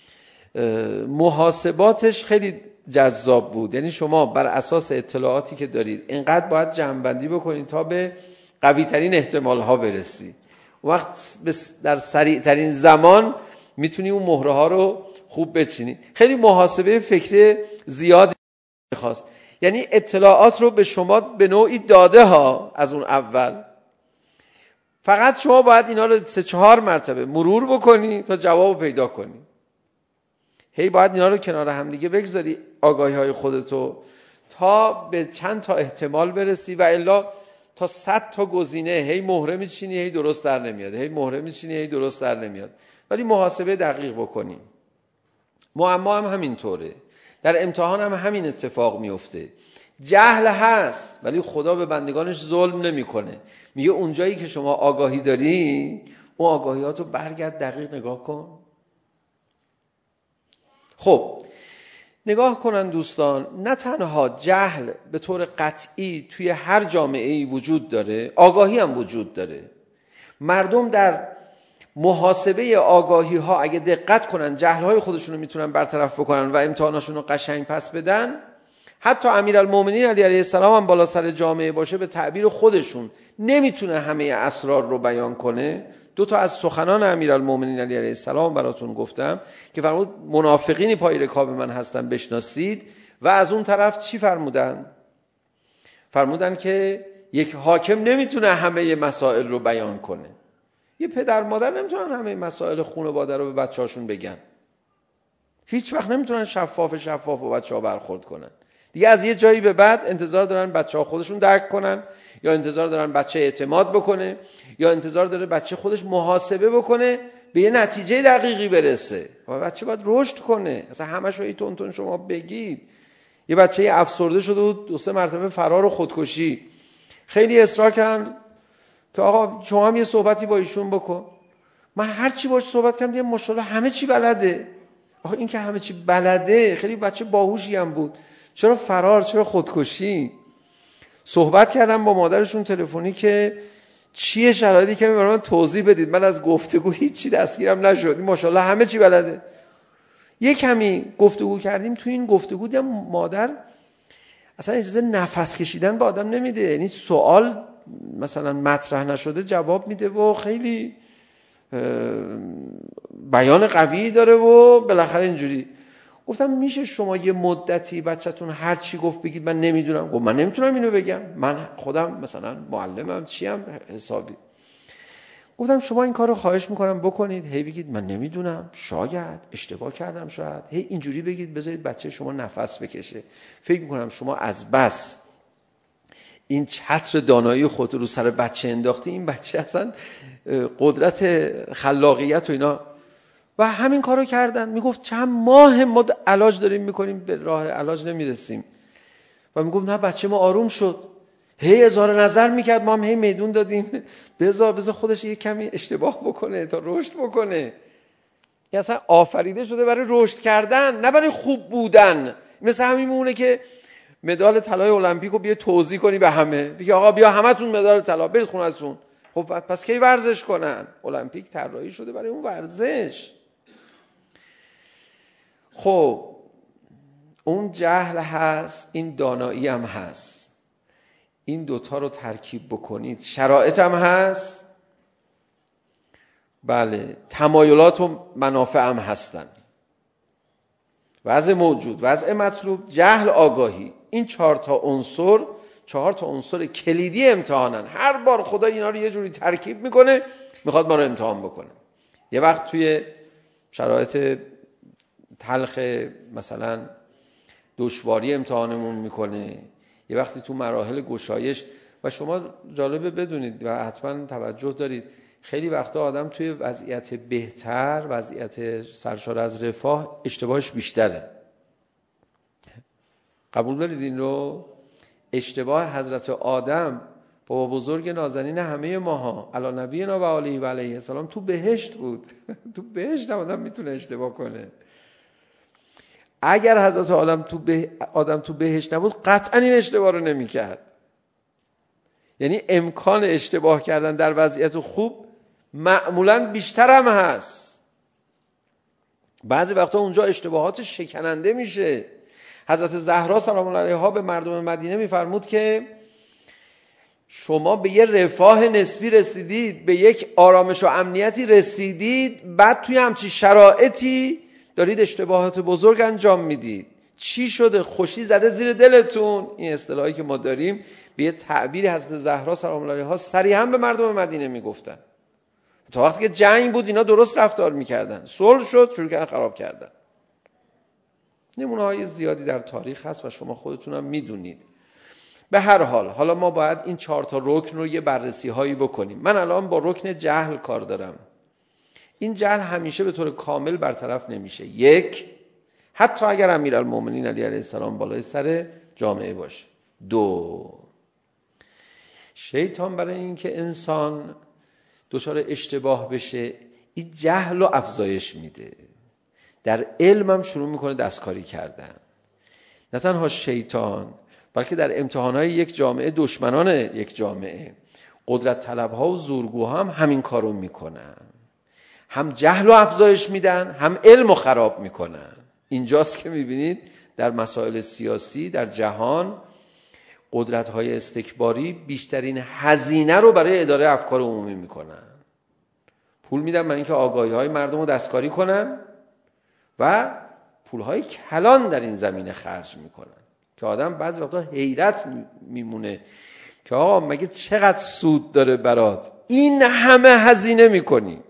محاسباتش خیلی جذاب بود. یعنی شما بر اساس اطلاعاتی که دارید اینقدر باید جمع‌بندی بکنید تا به قوی‌ترین احتمال‌ها برسی. وقت در سریع‌ترین زمان میتونی اون مهره ها رو خوب بچینی. خیلی محاسبه فکری زیادی میخواست. یعنی اطلاعات رو به شما به نوعی داده ها از اون اول، فقط شما باید اینا رو 3-4 مرتبه مرور بکنی تا جواب پیدا کنی. هی باید اینا رو کنار هم دیگه بگذاری، آگاهی های خودتو، تا به چند تا احتمال برسی و الا تا 100 تا گزینه هی مهره میچینی هی درست در نمیاد، هی مهره میچینی هی درست در نمیاد. ولی محاسبه دقیق بکنیم. معما هم همینطوره، در امتحان هم همین اتفاق میفته. جهل هست ولی خدا به بندگانش ظلم نمیکنه. میگه اونجایی که شما آگاهی داری اون آگاهیاتو برگرد دقیق نگاه کن. خب نگاه کنن دوستان، نه تنها جهل به طور قطعی توی هر جامعه‌ای وجود داره، آگاهی هم وجود داره. مردم در محاسبه آگاهی ها اگه دقت کنن جهل های خودشون رو میتونن برطرف بکنن و امتحاناشون رو قشنگ پس بدن. حتی امیرالمومنین علی علیه السلام هم بالا سر جامعه باشه، به تعبیر خودشون نمیتونه همه اسرار رو بیان کنه. 2 تا از سخنان امیرالمومنین علی علیه السلام براتون گفتم که فرمود منافقینی پای رکاب من هستن بشناسید، و از اون طرف چی فرمودن؟ فرمودن که یک حاکم نمیتونه همه مسائل رو بیان کنه. یه پدر مادر نمیتونن همه مسائل خانواده رو به بچه‌هاشون بگن. هیچ وقت نمیتونن شفاف با بچه‌ها برخورد کنن. دیگه از یه جایی به بعد انتظار دارن بچه‌ها خودشون درک کنن، یا انتظار دارن بچه اعتماد بکنه، یا انتظار داره بچه خودش محاسبه بکنه به یه نتیجه دقیقی برسه. و بچه باید رشد کنه. اصلا همش رو تون شما بگید. یه بچه افسرده شده بود 2-3 مرتبه فرار و خودکشی، خیلی اصرار کردن که آقا شما هم یه صحبتی با ایشون بکن. من هر چی باش صحبت کردم دیگه ماشاءالله همه چی بلده. آخه این که همه چی بلده، خیلی بچه باهوشی هم بود، چرا فرار، چرا خودکشی؟ صحبت کردم با مادرشون تلفنی که چیه شرایطی که برای من توضیح بدید. من از گفتگو هیچی دستگیرم نشد. این ماشاءالله همه چی بلده. یه کمی گفتگو کردیم، تو این گفتگو دیدم مادر اصلا اجازه نفس کشیدن به آدم نمیده. یعنی سوال مثلا مطرح نشده جواب میده و خیلی بیان قوی داره و بالاخره اینجوری. گفتم میشه شما یه مدتی بچه‌تون هر چی گفت بگید من نمیدونم؟ گفت من نمیتونم اینو بگم، من خودم مثلا معلمم چیم حسابی. گفتم شما این کارو خواهش میکنم بکنید، هی بگید من نمیدونم، شاید اشتباه کردم، شاید، هی اینجوری بگید، بذارید بچه شما نفس بکشه. فکر میکنم شما از بس این چتر دانایی خودت رو سر بچه انداختی، این بچه اصلا قدرت خلاقیت و اینا. و همین کارو کردن. میگفت چند ماه ما علاج داریم میکنیم به راه علاج نمیرسیم. و میگفت نه بچه ما آروم شد، هی اظهار نظر میکرد، ما هم هی میدون دادیم بذار خودش یه کمی اشتباه بکنه تا رشد بکنه. یه اصلا آفریده شده برای رشد کردن، نه برای خوب بودن. مثل همین میمونه که مدال طلای المپیکو بیا توزیع کنی به همه، بگی آقا بیا همتون مدال طلا برید خونه‌تون. خب پس کی ورزش کنن؟ المپیک طراحی شده برای اون ورزش. خب اون جهل هست، این دانایی هم هست. این دوتا رو ترکیب بکنید شرایط هم هست، بله، تمایلات و منافع هم هستن. وضع موجود، وضع مطلوب، جهل، آگاهی، این 4 تا عنصر کلیدی امتحانن. هر بار خدا اینا رو یه جوری ترکیب میکنه، میخواد ما رو امتحان بکنه. یه وقت توی شرایط تلخ مثلا دشواری امتحانمون میکنه، یه وقتی تو مراحل گشایش. و شما جالبه بدونید و حتما توجه دارید، خیلی وقتا آدم توی وضعیت بهتر، وضعیت سرشار از رفاه، اشتباهش بیشتره. قبول دارید این رو؟ اشتباه حضرت آدم، بابا بزرگ نازنین همه ماها، علی نبینا و علیه و علیه السلام، تو بهشت بود. تو بهشت آدم میتونه اشتباه کنه. اگر حضرت آدم تو بهشت نبود، قطعا این اشتباه رو نمی‌کرد. یعنی امکان اشتباه کردن در وضعیت خوب معمولاً بیشتر هم هست. بعضی وقتا اونجا اشتباهات شکننده میشه. حضرت زهرا سلام الله علیها به مردم مدینه میفرمود که شما به یه رفاه نسبی رسیدید، به یک آرامش و امنیتی رسیدید، بعد توی همچین شرایطی دارید اشتباهات بزرگ انجام میدید. چی شده؟ خوشی زده زیر دلتون. این اصطلاحی که ما داریم به یه تعبیری حضرت زهرا سلام الله علیها صریحا به مردم مدینه میگفتن. تا وقتی که جنگ بود اینا درست رفتار میکردن، صلح شد شروع کردن خراب کردن. نمونه‌های زیادی در تاریخ هست و شما خودتونم میدونید. به هر حال حالا ما باید این 4 تا رکن رو یه بررسی هایی بکنیم. من الان با رکن جهل کار دارم. این جهل همیشه به طور کامل برطرف نمیشه. 1، حتی اگر امیرالمومنین علی علیه السلام بالای سر جامعه باشه. 2، شیطان برای اینکه انسان دچار اشتباه بشه، این جهل رو افزایش میده. در علم هم شروع میکنه دستکاری کردن. نه تنها شیطان، بلکه در امتحانهای یک جامعه، دشمنان یک جامعه، قدرت طلبها و زورگوها هم همین کارو میکنن. هم جهل رو افزایش میدن، هم علم رو خراب میکنن. اینجاست که میبینید در مسائل سیاسی در جهان قدرت‌های استکباری بیشترین هزینه رو برای اداره افکار عمومی میکنن. پول میدن برای اینکه آگاهی‌های مردم رو دستکاری کنن و پول‌های کلان در این زمینه خرج میکنن که آدم بعضی وقتا حیرت میمونه که آقا مگه چقدر سود داره برات این همه هزینه میکنی؟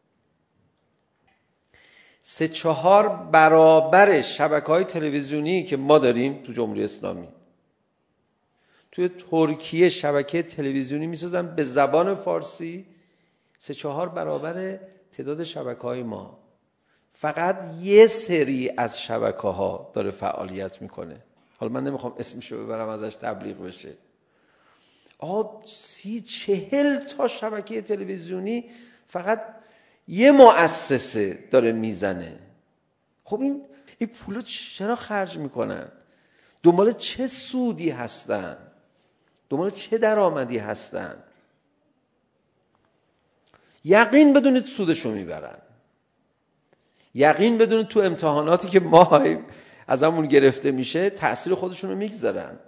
3-4 برابر شبکه‌های تلویزیونی که ما داریم تو جمهوری اسلامی، توی ترکیه شبکه تلویزیونی میسازن به زبان فارسی 3-4 برابر تعداد شبکه‌های ما. فقط یه سری از شبکه‌ها داره فعالیت میکنه. حالا من نمیخوام اسمشو ببرم ازش تبلیغ بشه. 30-40 تا شبکه تلویزیونی فقط یه مؤسسه داره میزنه. خب این پولا چرا خرج میکنن؟ دنبال چه سودی هستن؟ دنبال چه درآمدی هستن؟ یقین بدونید سودشو میبرن. یقین بدونید تو امتحاناتی که ما از همون گرفته میشه تأثیر خودشونو میگذارن.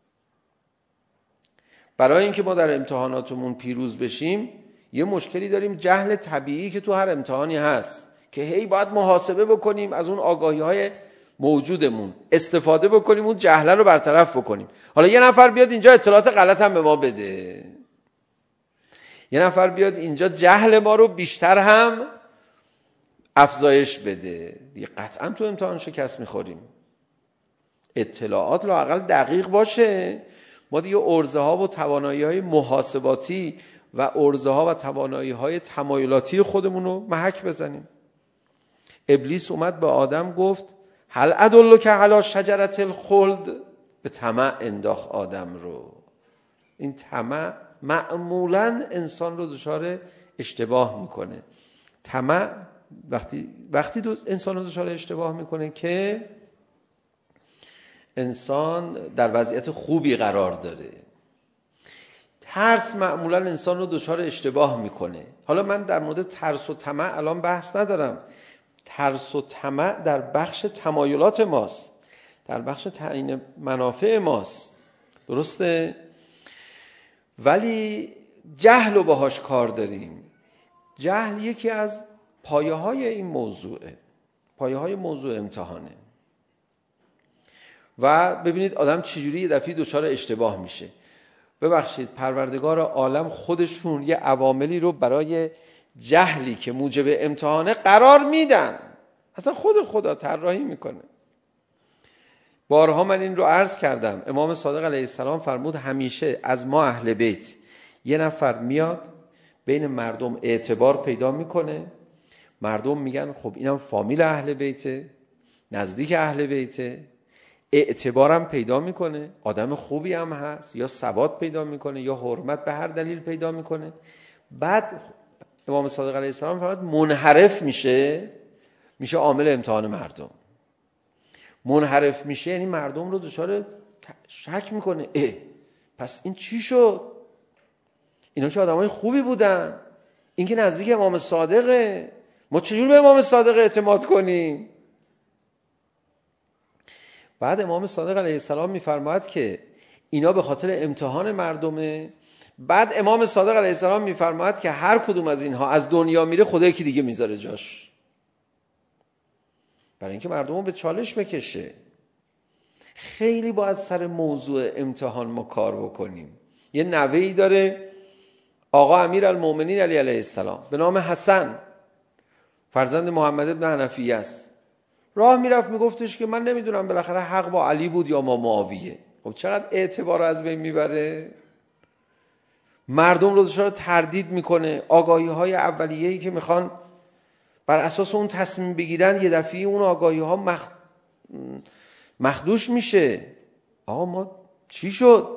برای اینکه ما در امتحاناتمون پیروز بشیم یه مشکلی داریم، جهل طبیعی که تو هر امتحانی هست که هی باید محاسبه بکنیم، از اون آگاهی‌های موجودمون استفاده بکنیم، اون جهل رو برطرف بکنیم. حالا یه نفر بیاد اینجا اطلاعات غلط هم به ما بده، یه نفر بیاد اینجا جهل ما رو بیشتر هم افزایش بده، دیگه قطعا تو امتحان شکست میخوریم. اطلاعات لااقل دقیق باشه، ما دیگه عرضه ها و توانایی های محاسباتی و عرضه ها و توانایی های تمایلاتی خودمون رو محک بزنیم. ابلیس اومد به آدم گفت هل ادلک علی شجرة الخلد، به طمع انداخت آدم رو. این طمع معمولاً انسان رو دچار اشتباه میکنه. طمع وقتی انسان رو دچار اشتباه میکنه که انسان در وضعیت خوبی قرار داره. ترس معمولاً انسان رو دچار اشتباه میکنه. حالا من در مورد ترس و طمع الان بحث ندارم. ترس و طمع در بخش تمایلات ماست، در بخش تعیین منافع ماست. درسته؟ ولی جهل رو باهاش کار داریم. جهل یکی از پایه های این موضوعه، پایه های موضوع امتحانه. و ببینید آدم چجوری یه دفعه دچار اشتباه میشه. ببخشید پروردگار عالم خودشون یه عواملی رو برای جهلی که موجب امتحانه قرار میدن، اصلا خدا طراحی میکنه. بارها من این رو عرض کردم، امام صادق علیه السلام فرمود همیشه از ما اهل بیت یه نفر میاد بین مردم اعتبار پیدا میکنه، مردم میگن خب اینم فامیل اهل بیته، نزدیک اهل بیته، اعتبارم پیدا میکنه، آدم خوبی هم هست، یا ثبات پیدا میکنه یا حرمت به هر دلیل پیدا میکنه. بعد امام صادق علیه السلام فرمود منحرف میشه عامل امتحان مردم. منحرف میشه یعنی مردم رو دچار شک میکنه، پس این چی شد؟ اینا که آدمای خوبی بودن، این که نزدیک امام صادقه، ما چجور به امام صادق اعتماد کنیم؟ بعد امام صادق علیه السلام میفرماید که اینا به خاطر امتحان مردمه. بعد امام صادق علیه السلام میفرماید که هر کدوم از اینها از دنیا میره خدا یکی دیگه میذاره جاش، برای اینکه مردم رو به چالش بکشه. خیلی باید سر موضوع امتحان ما کار بکنیم. یه نوه‌ای داره آقا امیرالمومنین علیه السلام به نام حسن، فرزند محمد بن حنفیه است. راه میرفت میگفتش که من نمیدونم بالاخره حق با علی بود یا با معاویه. خب چقدر اعتبار از بین میبره، مردم رو دچار تردید میکنه. آگاهی های اولیه‌ای که میخوان بر اساس اون تصمیم بگیرن یه دفعه اون آگاهی ها مخدوش میشه. آقا ما چی شد؟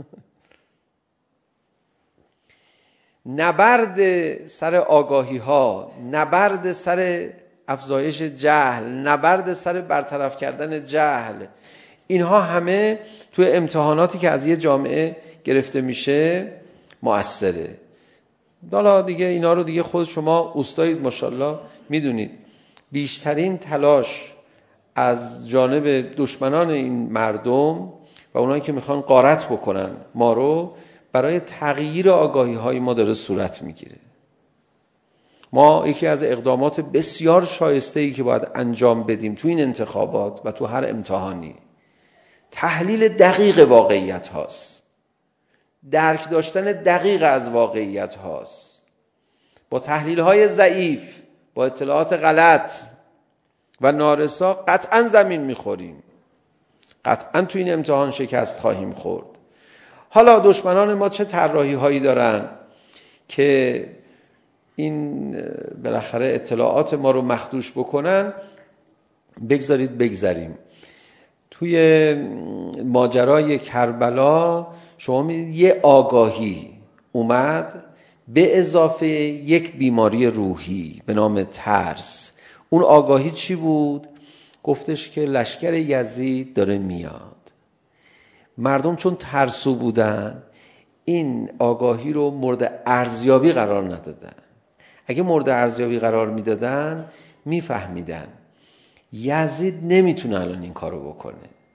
نبرد سر آگاهی ها، نبرد سر افزایش جهل، نبرد سر برطرف کردن جهل، اینها همه توی امتحاناتی که از یه جامعه گرفته میشه مؤثره. حالا دیگه اینا رو دیگه خود شما اوستایید ماشاءالله میدونید. بیشترین تلاش از جانب دشمنان این مردم و اونایی که میخوان غارت بکنن ما رو برای تغییر آگاهی های ما داره صورت میگیره. ما یکی از اقدامات بسیار شایسته‌ای که باید انجام بدیم تو این انتخابات و تو هر امتحانی، تحلیل دقیق واقعیت هاست، درک داشتن دقیق از واقعیت هاست. با تحلیل های ضعیف، با اطلاعات غلط و نارسا قطعا زمین میخوریم، قطعا تو این امتحان شکست خواهیم خورد. حالا دشمنان ما چه طراحی هایی دارن که این بالاخره اطلاعات ما رو مخدوش بکنن، بگذارید بگذاریم. توی ماجرای کربلا شما میدید یه آگاهی اومد به اضافه یک بیماری روحی به نام ترس. اون آگاهی چی بود؟ گفتش که لشکر یزید داره میاد. مردم چون ترسو بودن این آگاهی رو مورد ارزیابی قرار ندادن. اگه مورد ارزیابی قرار میدادن میفهمیدن یزید نمیتونه الان این کارو بکنه.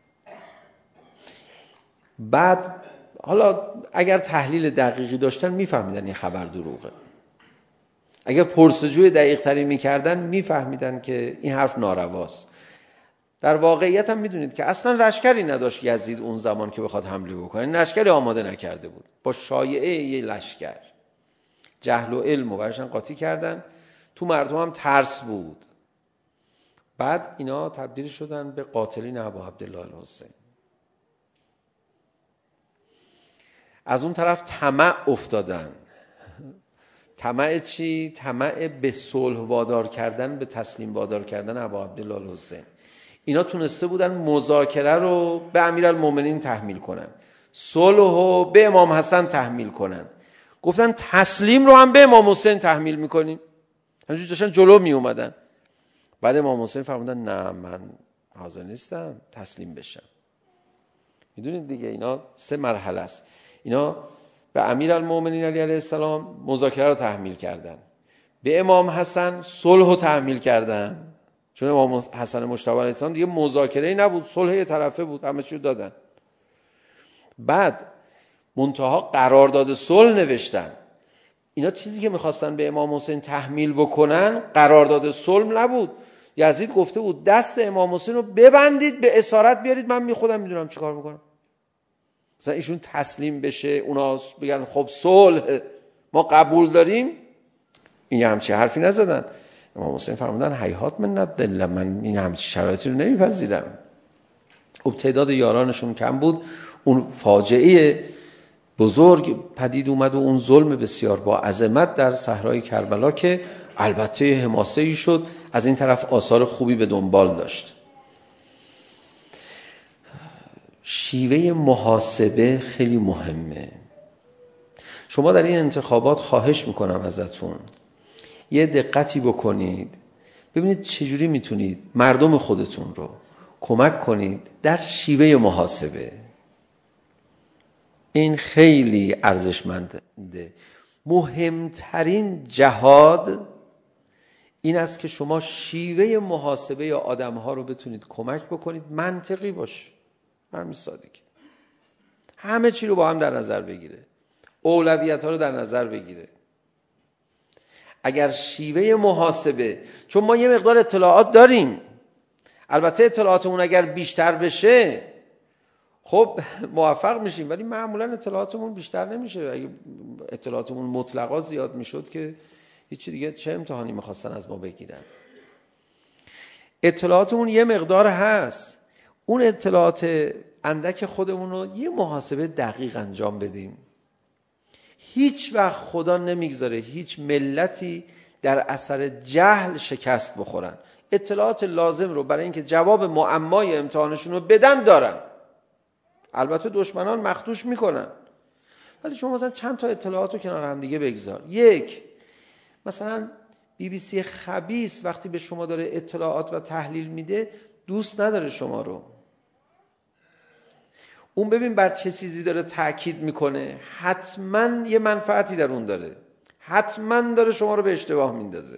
بعد حالا اگر تحلیل دقیقی داشتن میفهمیدن این خبر دروغه. اگر پرسجوی دقیق تری میکردن میفهمیدن که این حرف نارواست. در واقعیت هم میدونید که اصلا لشکری نداشت یزید اون زمان که بخواد حمله بکنه، لشکری آماده نکرده بود. با شایعه یه لشکر جهل و علم رو برشن قاطی کردن، تو مردم هم ترس بود. بعد اینا تبدیل شدن به قاتلین ابا عبدالله الحسین. از اون طرف طمع افتادن. طمع چی؟ طمع به صلح وادار کردن، به تسلیم وادار کردن ابا عبدالله الحسین. اینا تونسته بودن مذاکره رو به امیرالمومنین تحمیل کنن، صلح رو به امام حسن تحمیل کنن. گفتن تسلیم رو هم به امام حسین تحمیل میکنیم. همینجوری داشتن جلو می اومدن. بعد امام حسین فرمودن نه من حاضر نیستم تسلیم بشم. میدونید دیگه اینا 3 مرحله است. اینا به امیرالمومنین علیه السلام مذاکره رو تحمیل کردن، به امام حسن صلح رو تحمیل کردن، چون امام حسن مجتبی علیه السلام دیگه مذاکره‌ای نبود، صلح یه طرفه بود، همه چیو دادن. بعد منتها قرارداد صلح نوشتن. اینا چیزی که میخواستن به امام حسین تحمیل بکنن قرارداد صلح نبود. یزید گفته بود دست امام حسین رو ببندید، به اسارت بیارید، من خودم میدونم چیکار میکنم. مثلا ایشون تسلیم بشه، اونا بگن خب صلح ما قبول داریم، این همچی حرفی نزدن. امام حسین فرمودن هیهات من ندل، من این همچی شرایطی رو نمیپذیرم. خب تعداد یارانشون کم بود، اون فاجعه بزرگ پدید اومد و اون ظلم بسیار با عظمت در صحرای کربلا که البته حماسه‌ای شد، از این طرف آثار خوبی به دنبال داشت. شیوه محاسبه خیلی مهمه. شما در این انتخابات خواهش میکنم ازتون یه دقتی بکنید، ببینید چجوری میتونید مردم خودتون رو کمک کنید در شیوه محاسبه. این خیلی ارزشمنده. مهمترین جهاد این است که شما شیوه محاسبه یا آدم‌ها رو بتونید کمک بکنید منطقی باشه، همین سادگی، همه چی رو با هم در نظر بگیره، اولویت‌ها رو در نظر بگیره. اگر شیوه محاسبه، چون ما یه مقدار اطلاعات داریم، البته اطلاعاتمون اگر بیشتر بشه خب موفق میشیم، ولی معمولا اطلاعاتمون بیشتر نمیشه. اگه اطلاعاتمون مطلقا زیاد میشد که هیچی دیگه، چه امتحانی میخواستن از ما بگیرن. اطلاعاتمون یه مقدار هست، اون اطلاعات اندک خودمون رو یه محاسبه دقیق انجام بدیم. هیچ وقت خدا نمیگذاره هیچ ملتی در اثر جهل شکست بخورن. اطلاعات لازم رو برای اینکه جواب معمای امتحانشون رو بدن دارن. البته دشمنان مخدوش میکنن، ولی شما مثلا چند تا اطلاعات رو کنار هم دیگه بگذار. یک، مثلا BBC خبیث وقتی به شما داره اطلاعات و تحلیل میده دوست نداره شما رو. اون ببین بر چه چیزی داره تأکید میکنه، حتما یه منفعتی در اون داره، حتما داره شما رو به اشتباه میندازه.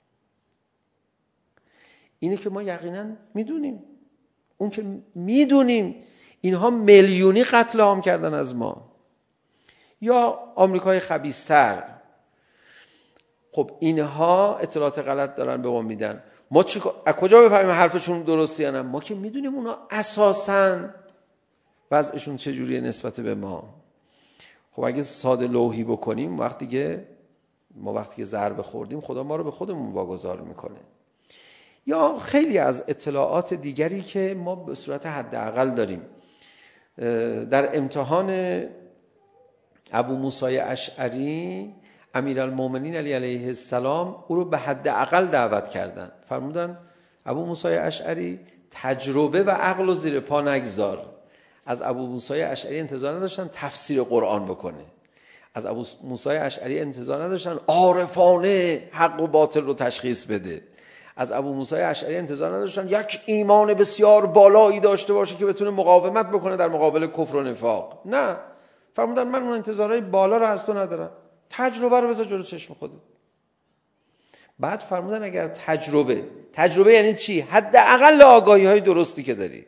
اینه که ما یقینا میدونیم، اون که میدونیم اینها میلیونی قتل عام کردن از ما، یا آمریکای خبیث‌تر. خب اینها اطلاعات غلط دارن به ما میدن، ما از کجا بفهمیم حرفشون درسته یا نه؟ ما که میدونیم اونا اساساً وضعشون چجوریه نسبت به ما. خب اگه ساده لوحی بکنیم، وقتی که ضربه خوردیم خدا ما رو به خودمون واگذار میکنه. یا خیلی از اطلاعات دیگری که ما به صورت حداقل داریم. در امتحان ابو موسی اشعری امیرالمومنین علی علیه السلام او رو به حداقل دعوت کردن. فرمودن ابو موسی اشعری تجربه و عقل رو زیر پا نگذار. از ابو موسی اشعری انتظار نداشتن تفسیر قرآن بکنه، از ابو موسی اشعری انتظار نداشتن عارفانه حق و باطل رو تشخیص بده، از ابو موسی اشعری انتظار نداشتن یک ایمان بسیار بالایی داشته باشه که بتونه مقاومت بکنه در مقابل کفر و نفاق. نه، فرمودن من اون انتظارهای بالا رو از تو ندارم، تجربه رو بذار جلو چشم خودت. بعد فرمودن اگر تجربه یعنی چی؟ حداقل آگاهی‌های درستی که داری،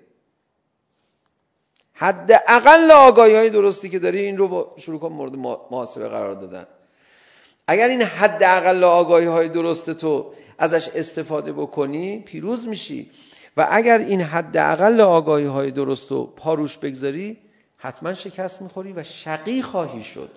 حداقل آگاهی‌های درستی که داری این رو شروع کن مورد محاسبه قرار دادن. اگر این حداقل آگاهی‌های درست تو ازش استفاده بکنی پیروز میشی، و اگر این حداقل آگاهی‌های درست رو پاروش بگذاری حتما شکست میخوری و شقی خواهی شد.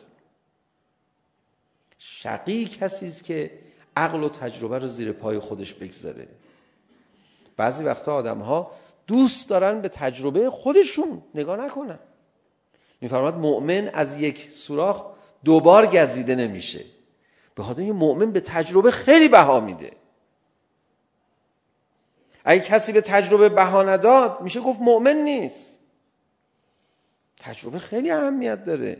شقی کسی است که عقل و تجربه رو زیر پای خودش بگذاره. بعضی وقتا آدم‌ها دوست دارن به تجربه خودشون نگاه نکنن. می‌فرماد مؤمن از یک سوراخ دوبار گزیده نمیشه. به خاطر اینکه مؤمن به تجربه خیلی بها میده. اگه کسی به تجربه بها نداد میشه گفت مؤمن نیست. تجربه خیلی اهمیت داره.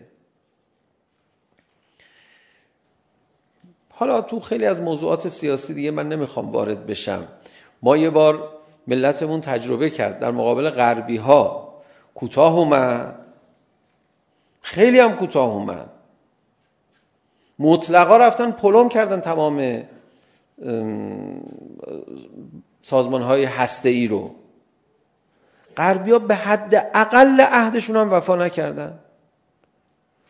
حالا تو خیلی از موضوعات سیاسی دیگه من نمیخوام وارد بشم. ما یه بار ملتمون تجربه کرد در مقابل غربی ها کوتاه اومد، خیلی هم کوتاه اومد. مطلقا رفتن پلم کردن تمام سازمان های هسته‌ای رو. غربی ها به حد اقل عهدشون هم وفا نکردن.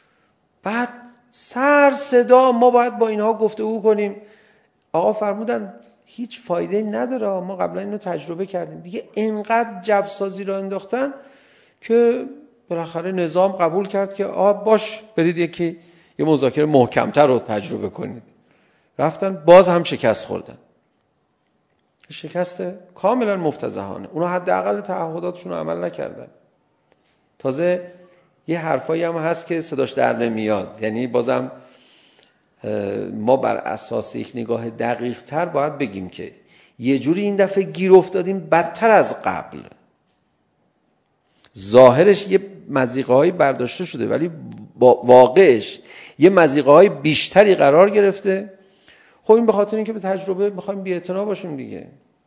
بعد سر صدا ما باید با اینها گفتگو کنیم. آقا فرمودن هیچ فایده نداره، ما قبلا اینو تجربه کردیم دیگه. اینقدر جوسازی را انداختن که بالاخره نظام قبول کرد که باش برید یه مذاکره محکمتر رو تجربه کنید. رفتن باز هم شکست خوردن، شکست کاملا مفتضحانه. اونا حداقل تعهداتشون رو عمل نکردن. تازه یه حرفایی هم هست که صداش در نمیاد، یعنی بازم ما بر اساس یک نگاه دقیق تر باید بگیم که یه جوری این دفعه گیر افتادیم بدتر از قبل. ظاهرش یه مضیقه‌هایی برداشته شده ولی واقعش یه مضیقه‌های بیشتری قرار گرفته. خب این به خاطر اینکه به تجربه میخوایم بی‌اعتنا باشیم دیگه.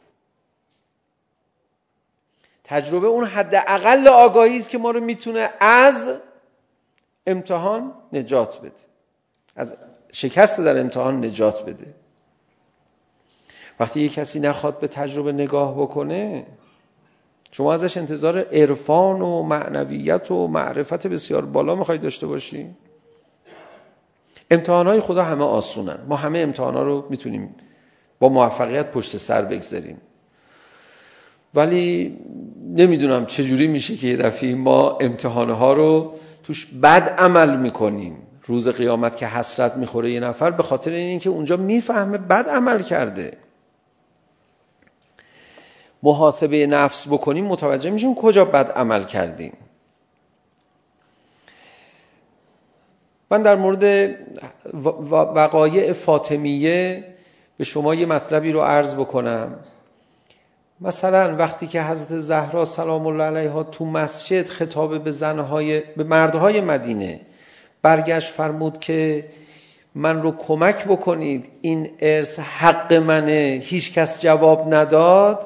تجربه اون حداقل آگاهی است که ما رو میتونه از امتحان نجات بده، از شکست در امتحان نجات بده. وقتی یک کسی نخواد به تجربه نگاه بکنه، شما ازش انتظار عرفان و معنویت و معرفت بسیار بالا میخواید داشته باشی؟ امتحانهای خدا همه آسونن، ما همه امتحانها رو میتونیم با موفقیت پشت سر بگذاریم، ولی نمیدونم چجوری میشه که یه دفعه ما امتحانها رو توش بد عمل میکنیم. روز قیامت که حسرت میخوره یه نفر به خاطر اینکه اونجا میفهمه بد عمل کرده. محاسبه نفس بکنیم متوجه میشیم کجا بد عمل کردیم. من در مورد وقایع فاطمیه به شما یه مطلبی رو عرض بکنم. مثلا وقتی که حضرت زهرا سلام الله علیها تو مسجد خطاب به مردهای مدینه برگشت فرمود که من رو کمک بکنید، این ارث حق منه، هیچ کس جواب نداد.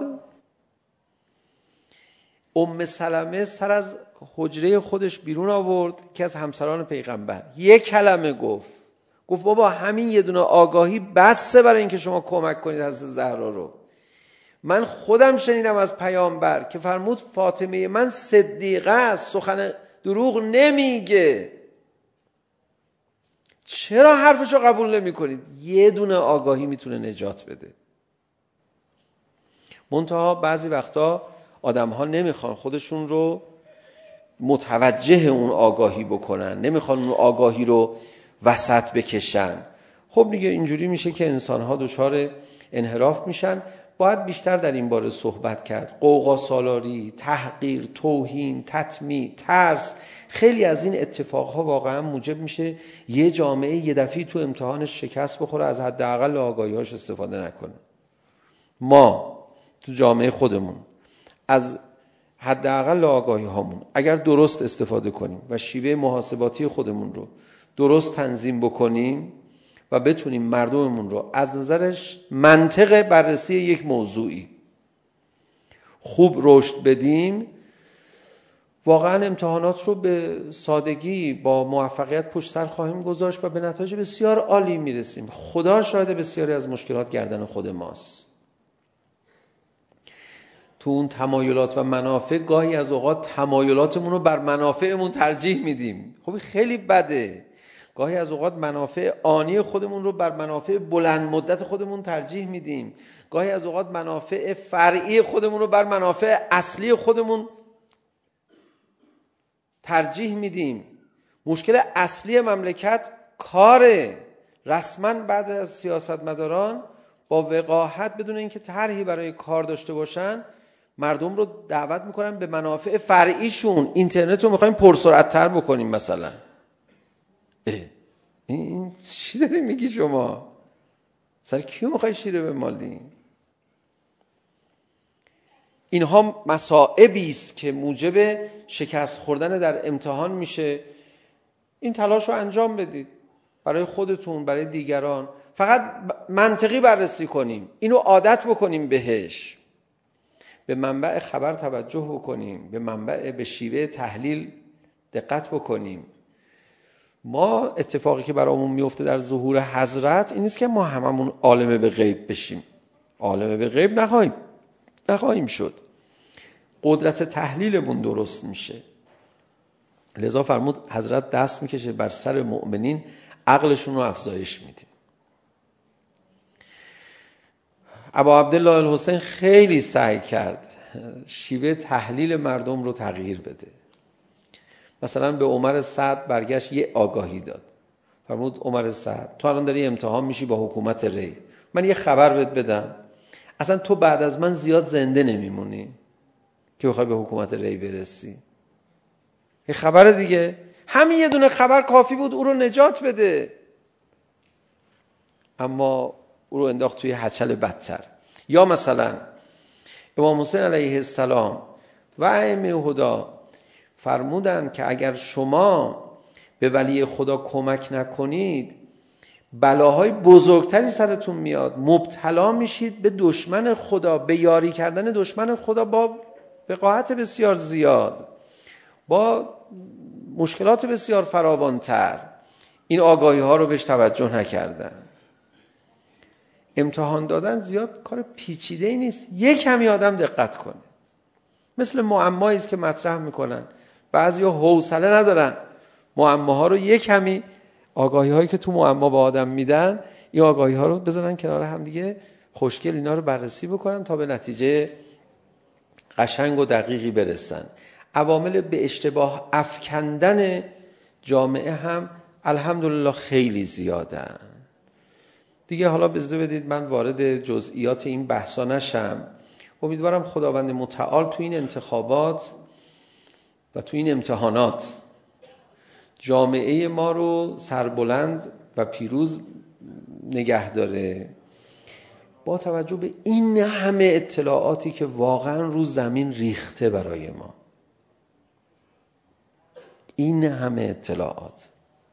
سلمه سر از حجره خودش بیرون آورد که از همسران پیغمبر یک کلمه گفت بابا همین یه دونه آگاهی بسه برای اینکه شما کمک کنید حضرت زهرا رو. من خودم شنیدم از پیامبر که فرمود فاطمه من صدیقه است، سخن دروغ نمیگه. چرا حرفشو قبول نمی کنید؟ یه دونه آگاهی میتونه نجات بده. منتها بعضی وقتا آدم ها نمیخوان خودشون رو متوجه اون آگاهی بکنن، نمیخوان اون آگاهی رو وسط بکشن. خب دیگه اینجوری میشه که انسان ها دچار انحراف میشن. باید بیشتر در این باره صحبت کرد. قوقا سالاری، تحقیر، توهین، تطمیع، ترس، خیلی از این اتفاقها واقعا موجب میشه یه جامعه یه دفعه تو امتحانش شکست بخوره، از حداقل آگاهی‌هاش استفاده نکنه. ما تو جامعه خودمون از حداقل آگاهی‌هامون اگر درست استفاده کنیم و شیوه محاسباتی خودمون رو درست تنظیم بکنیم و بتونیم مردممون رو از نظرش منطق بررسی یک موضوعی خوب رشد بدیم، واقعا امتحانات رو به سادگی با موفقیت پشت سر خواهیم گذاشت و به نتایج بسیار عالی میرسیم. خدا شاهد بسیاری از مشکلات گردن خود ماست. تو اون تمایلات و منافع گاهی از اوقات تمایلاتمون رو بر منافعمون ترجیح میدیم. خب خیلی بده. گاهی از اوقات منافع آنی خودمون رو بر منافع بلند مدت خودمون ترجیح میدیم. گاهی از اوقات منافع فرعی خودمون رو بر منافع اصلی خودمون ترجیح میدیم. مشکل اصلی مملکت کاره. رسما بعد از سیاستمداران با وقاحت بدون اینکه طرحی برای کار داشته باشن مردم رو دعوت میکنن به منافع فرعیشون. اینترنت رو میخوایم پرسرعت تر بکنیم مثلا. این چی داری میگی شما؟ سر کیو میخوای شیره بمالی؟ اینها مصائبی است که موجب شکست خوردن در امتحان میشه. این تلاش رو انجام بدید برای خودتون، برای دیگران. فقط منطقی بررسی کنیم، اینو عادت بکنیم بهش. به منبع خبر توجه بکنیم، به شیوه تحلیل دقت بکنیم. ما اتفاقی که برامون میفته در ظهور حضرت این نیست که ما هممون عالم به غیب بشیم. عالم به غیب نخواهیم شد. قدرت تحلیلمون درست میشه. لذا فرمود حضرت دست میکشه بر سر مؤمنین، عقلشون رو افزایش میدیم. ابا عبدالله الحسین خیلی سعی کرد شیوه تحلیل مردم رو تغییر بده. مثلا به عمر سعد برگشت یه آگاهی داد. فرمود عمر سعد، تو الان داری امتحان میشی با حکومت ری، من یه خبر بهت بدم، اصلا تو بعد از من زیاد زنده نمیمونی که بخوای به حکومت ری برسی. یه خبر دیگه، همین یه دونه خبر کافی بود او رو نجات بده، اما او رو انداخت توی هچل بدتر. یا مثلا امام حسین علیه السلام و ائمه هدا فرمودن که اگر شما به ولی خدا کمک نکنید بلاهای بزرگتری سرتون میاد، مبتلا میشید به دشمن خدا، به یاری کردن دشمن خدا با وقاحت بسیار زیاد، با مشکلات بسیار فراوانتر. این آگاهی ها رو بهش توجه نکردن. امتحان دادن زیاد کار پیچیده ای نیست، یک کمی آدم دقت کنه. مثل معمایی است که مطرح میکنن، بعضیا حوصله ندارن معماها رو یک کمی، آگاهی هایی که تو معما به آدم میدن، این آگاهی ها رو بذارن کنار هم دیگه، خوشگل اینا رو بررسی بکنن تا به نتیجه قشنگ و دقیقی برسن. عوامل به اشتباه افکندن جامعه هم الحمدلله خیلی زیادن دیگه. حالا اجازه بدید من وارد جزئیات این بحثا نشم. امیدوارم خداوند متعال تو این انتخابات و تو این امتحانات جامعه ما رو سربلند و پیروز نگه داره، با توجه به این همه اطلاعاتی که واقعا رو زمین ریخته برای ما. این همه اطلاعات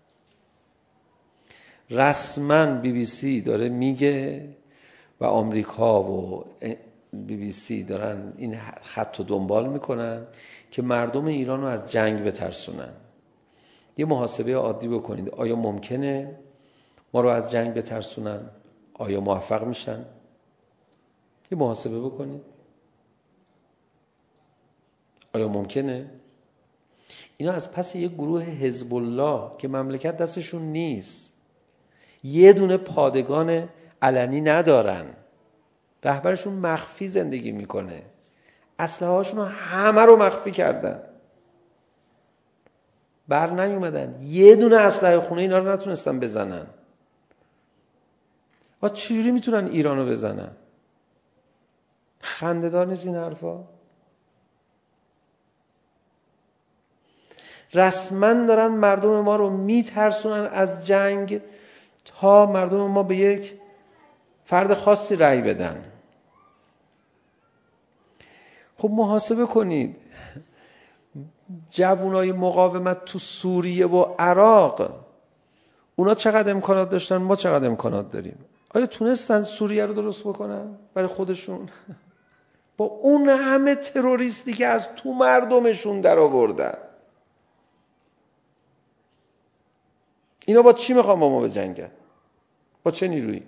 رسما BBC داره میگه و آمریکا و BBC دارن این خط رو دنبال میکنن که مردم ایران رو از جنگ بترسونن. یه محاسبه عادی بکنید، آیا ممکنه ما رو از جنگ بترسونن؟ آیا موفق میشن؟ یه محاسبه بکنید، آیا ممکنه؟ اینا از پس یه گروه حزب الله که مملکت دستشون نیست، یه دونه پادگان علنی ندارن، رهبرشون مخفی زندگی میکنه، اسلحه هاشون رو همه رو مخفی کردن، بر نیومدن، یه دونه اسلحه خونه اینا رو نتونستن بزنن. و چجوری میتونن ایران رو بزنن؟ خنده‌دار نیست این حرفا؟ رسما دارن مردم ما رو میترسونن از جنگ تا مردم ما به یک فرد خاصی رأی بدن. خب محاسبه کنید، جوانای مقاومت تو سوریه و عراق، اونا چقدر امکانات داشتن، ما چقدر امکانات داریم؟ آیا تونستن سوریه رو درست بکنن برای خودشون؟ با اون همه تروریستی که از تو مردمشون در آوردن، اینا با چی میخوان با ما بجنگن؟ با چه نیرویی؟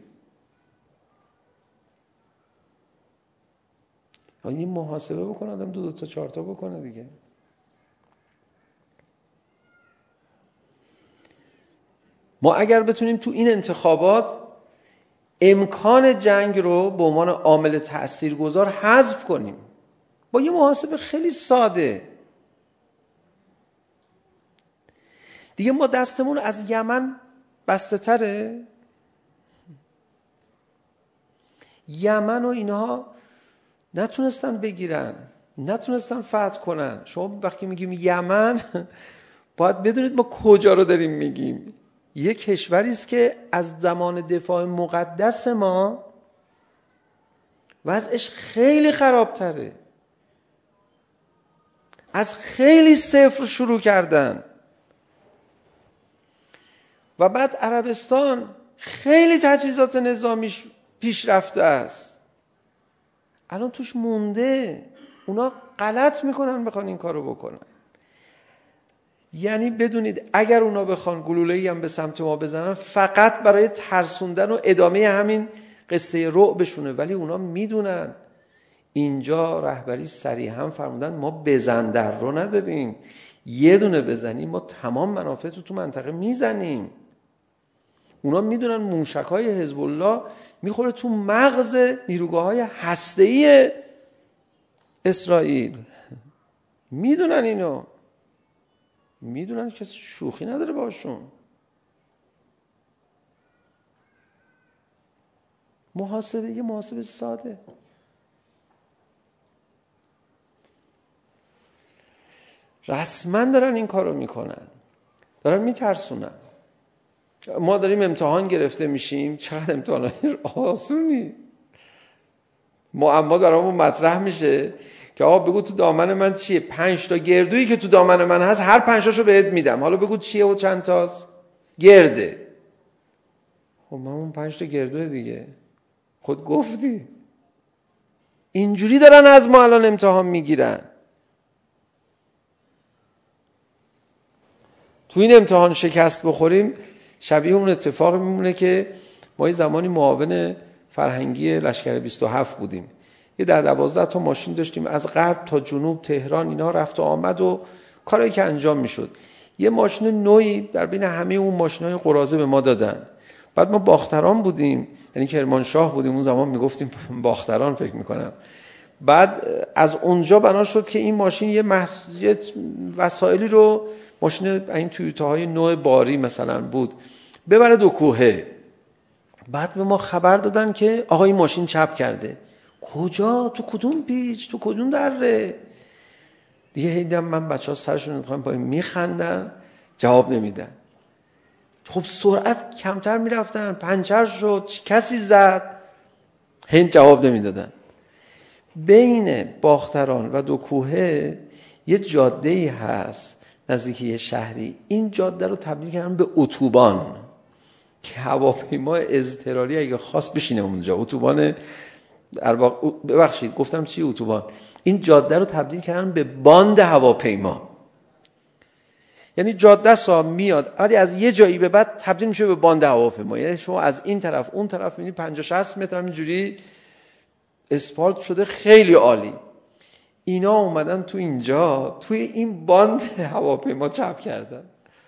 این محاسبه بکنه آدم، دو تا چهار تا بکنه دیگه. ما اگر بتونیم تو این انتخابات امکان جنگ رو به عنوان عامل تاثیرگذار حذف کنیم با یه محاسبه خیلی ساده، دیگه ما دستمون از یمن بسته تره. یمن و اینها نتونستن بگیرن، نتونستن فتح کنن. شما وقتی میگیم یمن باید بدونید ما کجا رو داریم میگیم. یک کشوری است که از زمان دفاع مقدس ما وضعش خیلی خرابتره، از خیلی صفر شروع کردن و بعد عربستان خیلی تجهیزات نظامیش پیشرفته است، الان توش مونده. اونا غلط میکنن بخوان این کارو بکنن. یعنی بدونید اگر اونا بخوان گلوله‌ای هم به سمت ما بزنن فقط برای ترسوندن و ادامه همین قصه رعبشونه، ولی اونا میدونن اینجا رهبری صریحا فرمودن ما بزن در رو نداریم، یه دونه بزنیم ما تمام منافع تو منطقه میزنیم. اونا میدونن موشک‌های حزب الله میخوره تو مغز نیروگاه‌های هسته‌ای اسرائیل. میدونن اینو، میدونن که شوخی نداره باشون. یه محاسبه ساده. رسما دارن این کارو میکنن، دارن میترسونن. ما داریم امتحان گرفته میشیم، چقدر امتحانای آسونی. معما برامون مطرح میشه که آقا بگو تو دامن من چیه؟ 5 تا گردویی که تو دامن من هست هر 5 تاشو بهت میدم، حالا بگو چیه و چند تاست؟ گرده. خب من اون 5 تا گردوه دیگه، خود گفتی. اینجوری دارن از ما الان امتحان میگیرن. تو این امتحان شکست بخوریم شبیه اون اتفاق میمونه که ما یه زمانی معاون فرهنگی لشکر 27 بودیم. یه 10-12 تا ماشین داشتیم از غرب تا جنوب تهران، اینا رفت و آمد و کارهایی که انجام میشد. یه ماشین نوعی در بین همه اون ماشینای قراضه به ما دادن. بعد ما باختران بودیم، یعنی کرمانشاه بودیم اون زمان، میگفتیم باختران فکر میکنم. بعد از اونجا بنا شد که این ماشین یه وسایلی رو، ماشین این تویوتاهای نوع باری مثلا بود، ببره 2 کوهه. بعد به ما خبر دادن که آقا این ماشین چپ کرده. کجا؟ تو کدوم پیچ؟ تو کدوم دره؟ دیگه هیدم من بچه‌ها سرشون انتخاب پایین میخندن، جواب نمیدن. خب سرعت کمتر میرفتن، پنچر شد، کسی زد، هیچ جواب نمیدادن. بین باختران و 2 کوهه یه جاده‌ای هست نزدیک یه شهری. این جاده رو تبدیل کردن به اتوبان که هواپیما اضطراری اگه خواست بشینه اونجا. اتوبان ببخشید گفتم چی اتوبان؟ این جاده رو تبدیل کردن به باند هواپیما. یعنی جاده سا میاد ولی از یه جایی به بعد تبدیل میشه به باند هواپیما. یعنی شما از این طرف اون طرف میبینید 50-60 متر اینجوری اسفالت شده، خیلی عالی. اینا اومدن تو اینجا توی این باند هواپیما چپ کردن.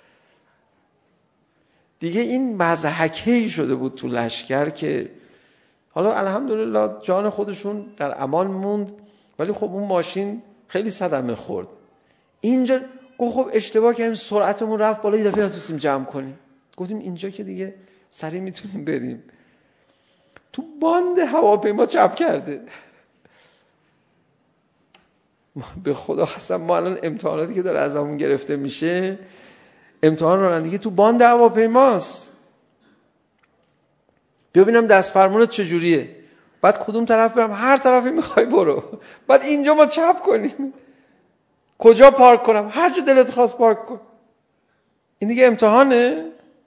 دیگه این مضحکه‌ای شده بود تو لشکر که حالا الحمدلله جان خودشون در امان موند، ولی خب اون ماشین خیلی صدمه خورد. اینجا گفت خب اشتباه کردیم، سرعتمون رفت بالا، یه دفعه نتونستیم جمع کنیم. گفتیم اینجا که دیگه سریع میتونیم بریم. تو باند هواپیما چپ کرده. به خدا قسم ما الان امتحاناتی که داره ازمون گرفته میشه، امتحان رانندگی تو باند هواپیماست. ببینم دست فرمونت چجوریه، بعد کدوم طرف برم، هر طرفی میخوای برو، بعد اینجا ما چپ کنیم، کجا پارک کنم، هر جا دلت خواست پارک کن. این دیگه امتحانه.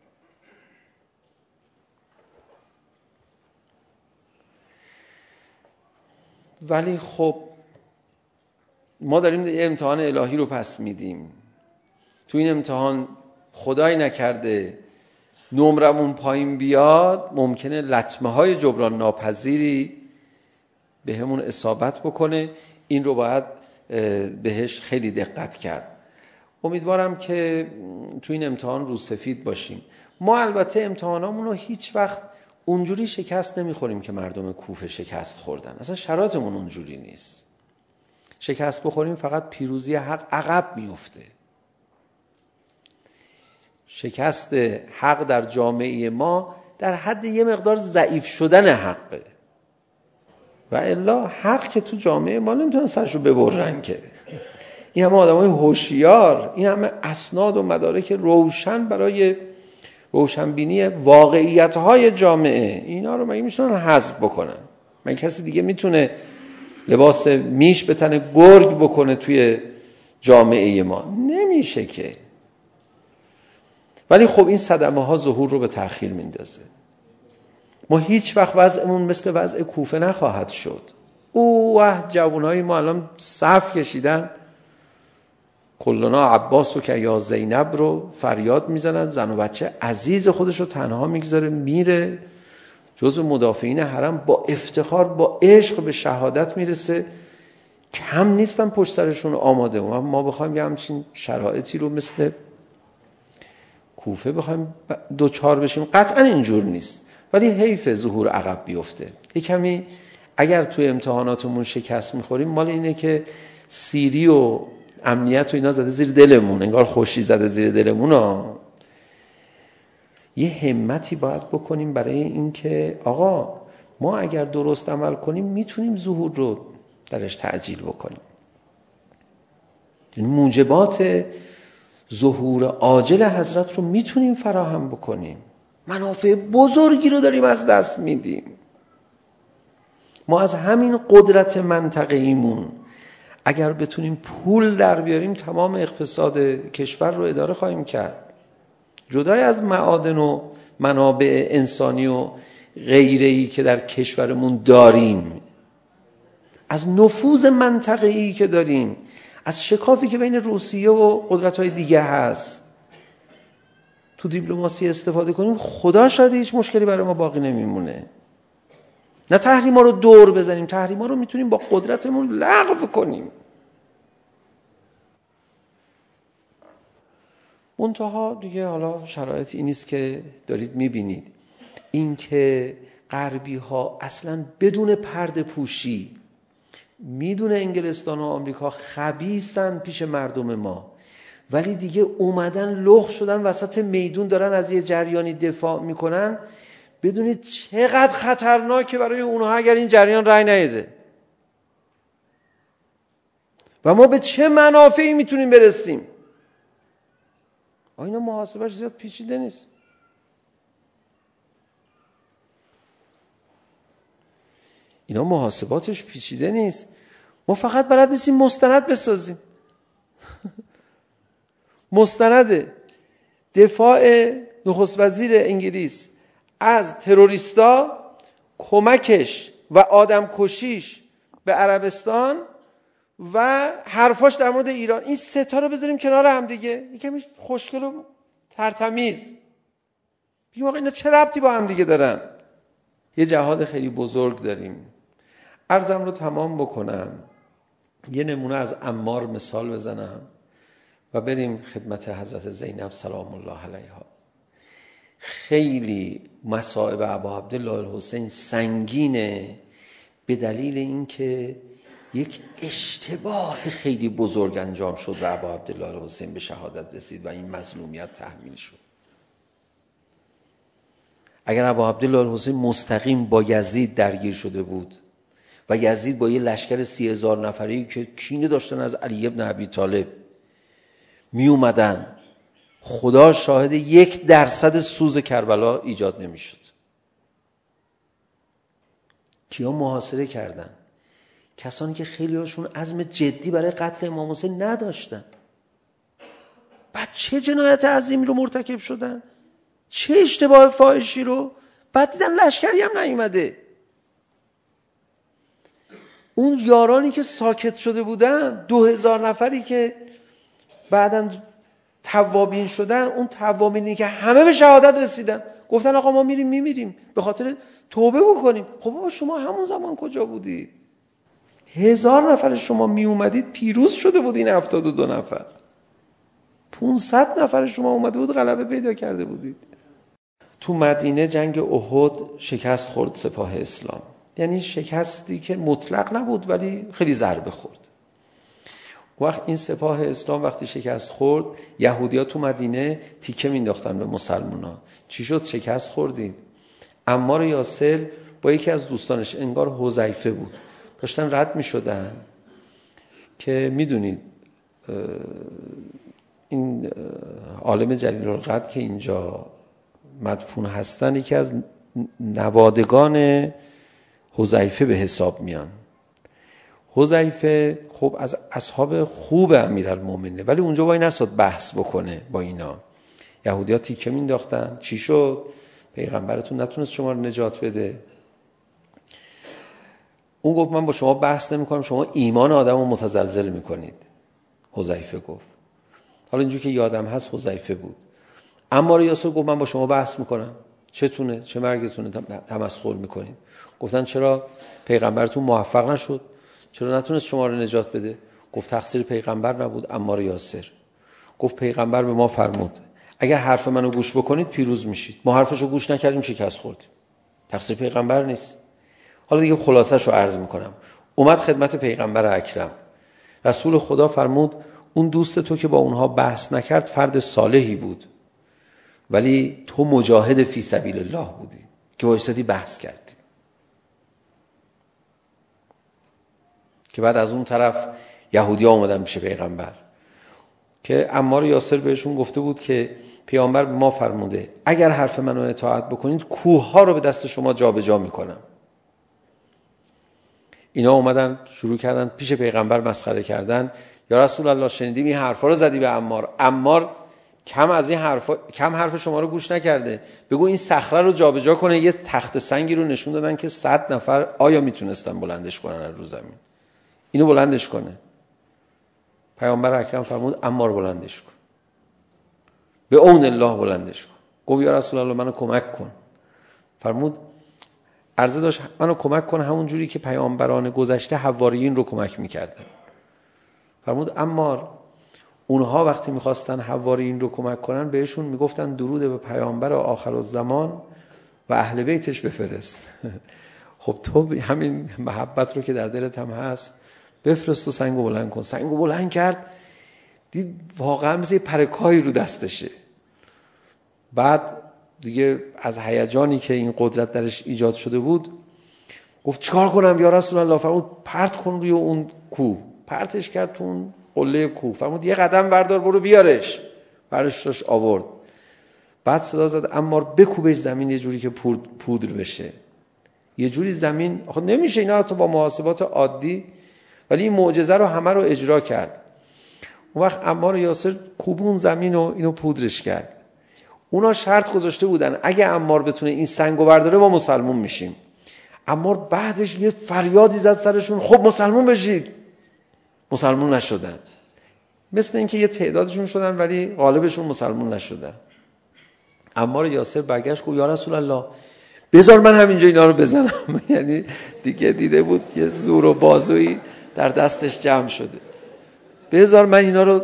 ولی خب ما داریم یه امتحان الهی رو پس میدیم. تو این امتحان خدای نکرده نمرمون پایین بیاد، ممکنه لطمه های جبران ناپذیری به همون اصابت بکنه. این رو باید بهش خیلی دقت کرد. امیدوارم که تو این امتحان روسفید باشیم. ما البته امتحانامون رو هیچ وقت اونجوری شکست نمیخوریم که مردم کوفه شکست خوردن. اصلا شرایطمون اونجوری نیست. شکست بخوریم فقط پیروزی حق عقب میفته. شکست حق در جامعه ما در حد یه مقدار ضعیف شدن حقه، و الا حق که تو جامعه ما نمیتونن سرشو ببرن که. این همه آدمای هوشیار، این همه اسناد و مدارک روشن برای روشنبینی واقعیت‌های جامعه، اینا رو مگه میتونن حذف بکنن؟ مگه کسی دیگه میتونه لباس میش به تن گرگ بکنه توی جامعه ما؟ نمیشه که. ولی خب این صدمه ها ظهور رو به تأخیر میندازه. ما هیچ وقت وضعمون مثل وضع کوفه نخواهد شد. جوانای ما الان صف کشیدن کلنا عباس و که یا زینب رو فریاد میزنن. زن و بچه عزیز خودش رو تنها میگذاره میره، جزو مدافعین حرم با افتخار با عشق به شهادت میرسه. کم نیستن پشت سرشون آماده. ما بخوایم یه همچین شرایطی رو مثل کوفه بخوایم دوچار بشیم، قطعا اینجور نیست، ولی حیف ظهور عقب بیفته. یه کمی اگر توی امتحاناتمون شکست میخوریم، مال اینه که سیری و امنیت و اینا زده زیر دلمون، انگار خوشی زده زیر دلمون ها. یه همتی باید بکنیم برای این که آقا ما اگر درست عمل کنیم میتونیم ظهور رو درش تعجیل بکنیم. این موجبات ظهور عاجل حضرت رو میتونیم فراهم بکنیم. منافع بزرگی رو داریم از دست میدیم. ما از همین قدرت منطقه‌ایمون اگر بتونیم پول در بیاریم، تمام اقتصاد کشور رو اداره خواهیم کرد. جدای از معادن و منابع انسانی و غیره‌ای که در کشورمون داریم، از نفوذ منطقه‌ای که داریم، از شکافی که بین روسیه و قدرت‌های دیگه هست، تو دیپلماسی استفاده کنیم، خدا شاید هیچ مشکلی برای ما باقی نمیمونه. نه تحریما رو دور بزنیم، تحریما رو میتونیم با قدرتمون لغو کنیم. منتها دیگه حالا شرایط این نیست که دارید میبینید، این که غربی ها اصلا بدون پرده پوشی میدونه انگلستان و آمریکا خبیثن پیش مردم ما، ولی دیگه اومدن لخ شدن وسط میدون، دارن از یه جریانی دفاع میکنن. بدونید چقدر خطرناکه برای اونها اگر این جریان رای نده و ما به چه منافعی میتونیم برسیم. اینا محاسبهش زیاد پیچیده نیست. اینا محاسباتش پیچیده نیست. ما فقط بلد نیستیم مستند بسازیم. مستند دفاع نخست وزیر انگلیس از تروریستا، کمکش و آدم کشیش به عربستان و حرفاش در مورد ایران، این سه تا رو بذاریم کنار هم دیگه، یکم خوشگل و ترتمیز. بگیم آقا اینا چه ربطی با هم دیگه دارن؟ یه جهاد خیلی بزرگ داریم. عرضم رو تمام بکنم، یه نمونه از عمار مثال بزنم و بریم خدمت حضرت زینب سلام الله علیها. خیلی مصائب ابا عبدالله الحسین سنگینه به دلیل اینکه یک اشتباه خیلی بزرگ انجام شد و ابا عبدالله الحسین به شهادت رسید و این مظلومیت تحمیل شد. اگر ابا عبدالله الحسین مستقیم با یزید درگیر شده بود و یزید با یه لشکر 30,000 نفری که کینه داشتن از علی ابن ابی طالب می اومدن، خدا شاهد 1% سوز کربلا ایجاد نمی شد. کیا محاصره کردن؟ کسانی که خیلی هاشون عزم جدی برای قتل امام حسین نداشتن. بعد چه جنایت عظیمی رو مرتکب شدن؟ چه اشتباه فاحشی رو؟ بعد دیدن لشکری هم نیومده. اون یارانی که ساکت شده بودن، 2000 نفری که بعداً توابین شدن، اون توابینی که همه به شهادت رسیدن، گفتن آقا ما میمیریم به خاطر توبه بکنیم. خب بابا شما همون زمان کجا بودید؟ 1000 نفر شما می اومدید پیروز شده بود این 72 نفر. 500 نفر شما اومده بود غلبه پیدا کرده بودید. تو مدینه جنگ احد شکست خورد سپاه اسلام، یعنی شکستی که مطلق نبود ولی خیلی ضربه خورد. وقت این سپاه اسلام وقتی شکست خورد، یهودی‌ها تو مدینه تیکه مینداختن به مسلمان‌ها. چی شد؟ شکست خوردید. عمار یاسر با یکی از دوستانش، انگار حذیفه بود، داشتن رد میشدن که میدونید این عالم جلیل القدر که اینجا مدفون هستن، یکی از نوادگان حذیفه به حساب میان. حذیفه خب از اصحاب خوب امیرالمومنین، ولی اونجا وای نساد بحث بکنه با اینا. یهودی‌ها تیکه مینداختن. چی شد؟ پیغمبرتون نتونست شما رو نجات بده. اون گفت من با شما بحث نمی‌کنم، شما ایمان آدمو متزلزل می‌کنید. حذیفه گفت. حالا اینجوری که یادم هست حذیفه بود. عمار یاسر گفت من با شما بحث می‌کنم. چتونه؟ چه مرگتونه تمسخر می‌کنید؟ گفتن چرا پیغمبرتون موفق نشد؟ چرا نتونست شما رو نجات بده؟ گفت تقصیر پیغمبر نبود، عمار یاسر. گفت پیغمبر به ما فرمود اگر حرف منو گوش بکنید پیروز میشید. ما حرفشو گوش نکردیم شکست خوردیم. تقصیر پیغمبر نیست. حالا دیگه خلاصش رو عرض میکنم. اومد خدمت پیغمبر اکرم. رسول خدا فرمود اون دوست تو که با اونها بحث نکرد فرد صالحی بود، ولی تو مجاهد فی سبیل الله بودی که وایسادی بحث کردی. که بعد از اون طرف یهودی‌ها اومدن پیش پیغمبر که عمار یاسر بهشون گفته بود که پیامبر به ما فرموده اگر حرف منو اطاعت بکنید کوه‌ها رو به دست شما جابجا میکنم. اینا اومدن شروع کردن پیش پیغمبر مسخره کردن. یا رسول الله شنیدیم این حرفا رو زدی به عمار. عمار کم حرف شما رو گوش نکرده. بگو این صخره رو جابجا کنه. یه تخت سنگی رو نشون دادن که 100 نفر آیا میتونستن بلندش کنن از رو زمین. اینو بلندش کنه. پیامبر اکرم فرمود عمار بلندش کن. به اون الله بلندش کن. گفت یا رسول الله منو کمک کن. فرمود عرضه داشت منو کمک کن همون جوری که پیامبران گذشته حواریین رو کمک میکردن. فرمود عمار اونها وقتی میخواستن حواریین رو کمک کنن بهشون میگفتن درود به پیامبر آخرالزمان و اهل بیتش بفرست. خب تو همین محبت رو که در دلت هم هست بفرست و سنگو بلند کن. سنگو بلند کرد، دید واقعا مثل پرکایی رو دستشه. بعد دیگه از هیجانی که این قدرت درش ایجاد شده بود گفت چیکار کنم یا رسول الله؟ فرمود پرت کن روی اون کوه. پرتش کرد تو اون قله کوه. فرمود یه قدم بردار برو بیارش. برداشتش آورد. بعد صدا زد عمار بکوبش زمین یه جوری که پودر بشه. یه جوری زمین آخه نمیشه اینا تو با محاسبات عادی، ولی این معجزه رو همه رو اجرا کرد. اون وقت عمار یاسر کوبون زمین و اینو پودرش کرد. اونا شرط گذاشته بودن اگه عمار بتونه این سنگو برداره ما مسلمون میشیم. عمار بعدش یه فریادی زد سرشون خب مسلمون بشید. مسلمون نشدن. مثل اینکه یه تعدادشون شدن ولی غالبشون مسلمون نشدن. عمار یاسر برگشت گفت یا رسول الله بذار من همینجا اینا رو بزنم. یعنی دیگه دیده بود که زور و بازویی در دستش جمع شده. بذار من اینا رو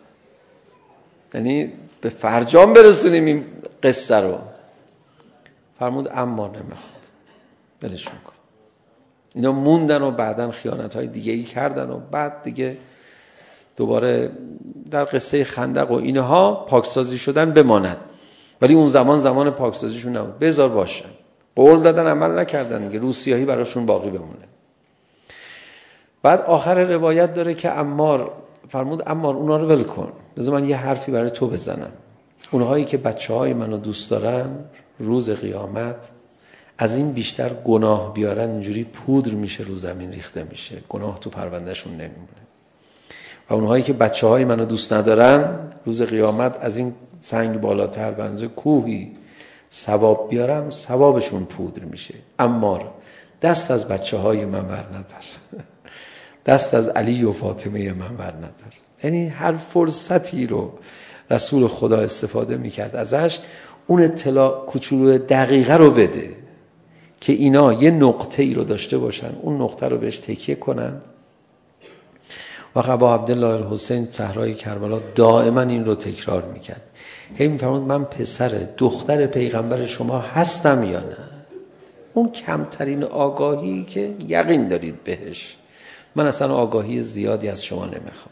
یعنی به فرجام برسونیم این قصه رو. فرمود عمار نمیخواد بلشون کن. اینا موندن و بعدن خیانت‌های دیگه ای کردن و بعد دیگه دوباره در قصه خندق و اینها پاکسازی شدن بماند، ولی اون زمان پاکسازیشون نبود. بذار باشن. قول دادن عمل نکردن دیگه، روسیاهی براشون باقی بمونه. بعد آخر روایت داره که عمار فرمود عمار اونا رو ول کن، بذار من یه حرفی برای تو بزنم. اونهایی که بچه‌های منو دوست دارن روز قیامت از این بیشتر گناه بیارن اینجوری پودر میشه رو زمین ریخته میشه، گناه تو پروندهشون نمیمونه. و اونهایی که بچه‌های منو دوست ندارن روز قیامت از این سنگ بالاتر بنز کوهی ثواب بیارم ثوابشون پودر میشه. عمار دست از بچه‌های من ور ندار، دست از علی و فاطمه من ور ندار. یعنی هر فرصتی رو رسول خدا استفاده میکرد ازش اون اطلاع کوچولو دقیقه رو بده که اینا یه نقطه ای رو داشته باشن، اون نقطه رو بهش تکیه کنن. و ابا عبدالله الحسین صحرای کربلا دائما این رو تکرار میکرد. هی میفرمود من پسر دختر پیغمبر شما هستم یا نه؟ اون کمترین آگاهی که یقین دارید بهش. من اصلا آگاهی زیادی از شما نمیخوام.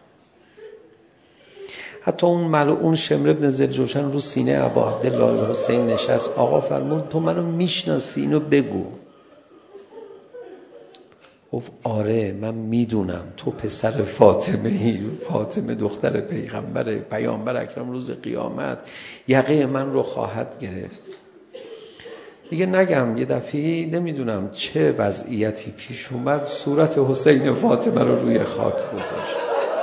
حتی اون ملعون شمر بن ذوالجوشن رو سینه ابا عبدالله الحسین نشست. آقا فرمود تو منو میشناسی اینو بگو. گفت آره من میدونم تو پسر فاطمه دختر پیامبر اکرم روز قیامت یقه من رو خواهد گرفت. دیگه نگم یه دفعه نمیدونم چه وضعیتی پیش اومد صورت حسین و فاطمه رو روی خاک گذاشت.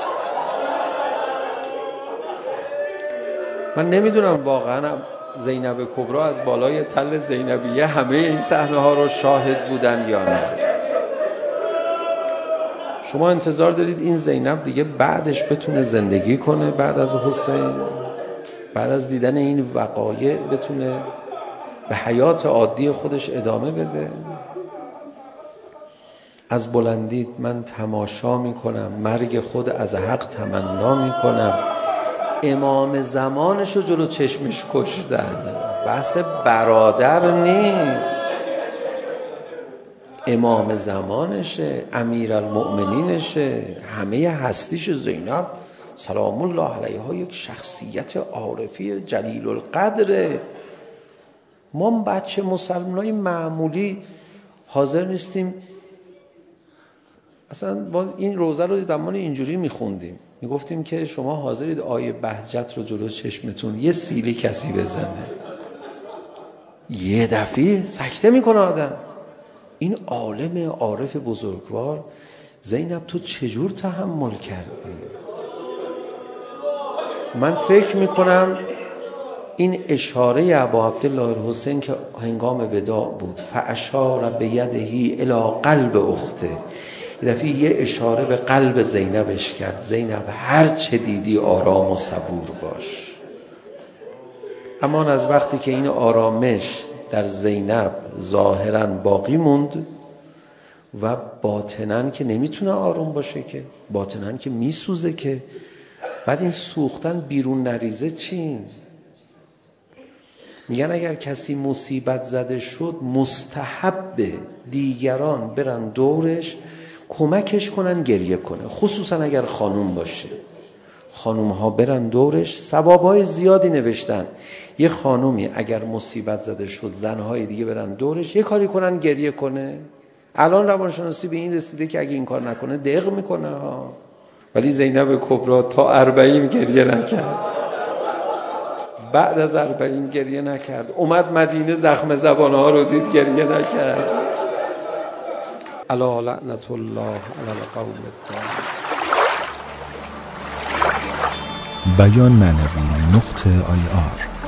من نمیدونم واقعا زینب کبرا از بالای تل زینبیه همه این صحنه ها رو شاهد بودن یا نه. شما انتظار دارید این زینب دیگه بعدش بتونه زندگی کنه بعد از حسین، بعد از دیدن این وقایع بتونه به حیات عادی خودش ادامه بده؟ از بلندی من تماشا میکنم، مرگ خود از حق تمنا میکنم. امام زمانشو جلو چشمش کشتن، بحث برادر نیست، امام زمانشه، امیرالمؤمنینشه، همه هستیش. زینب سلام الله علیها یک شخصیت عارفی جلیل القدره. ما بچه مسلمانای معمولی حاضر نیستیم. اصلا باز این روزه رو زمان اینجوری میخوندیم، میگفتیم که شما حاضرید آیه بهجت رو جلو چشمتون یه سیلی کسی بزنه، یه دفعه سکته میکنه آدم. این عالم عارف بزرگوار، زینب تو چجور تحمل کردی؟ من فکر میکنم این اشاره ابا عبدالله الحسین که هنگام وداع بود، فاشار بیدهی الی قلب اخته، یه دفعه یه اشاره به قلب زینبش کرد. زینب هر چه دیدی آرام و صبور باش. اما از وقتی که این آرامش در زینب ظاهراً باقی موند و باطناً که نمیتونه آرام باشه، که باطناً که میسوزه، که بعد این سوختن بیرون نریزه چی؟ میگن اگر کسی مصیبت زده شد مستحب دیگران برن دورش کمکش کنن گریه کنه، خصوصا اگر خانوم باشه. خانوم ها برن دورش، ثوابای زیادی نوشتن. یه خانومی اگر مصیبت زده شد زنهای دیگه برن دورش یه کاری کنن گریه کنه. الان روانشناسی به این رسیده که اگه این کار نکنه دق میکنه ها. ولی زینب کبرا تا 40 گریه نکرد، بعد از 40 گریه نکرد، اومد مدینه زخم زبانها رو دید گریه نکرد. الا لعنت الله علی القوم الظالمین. بیان معنوی .ir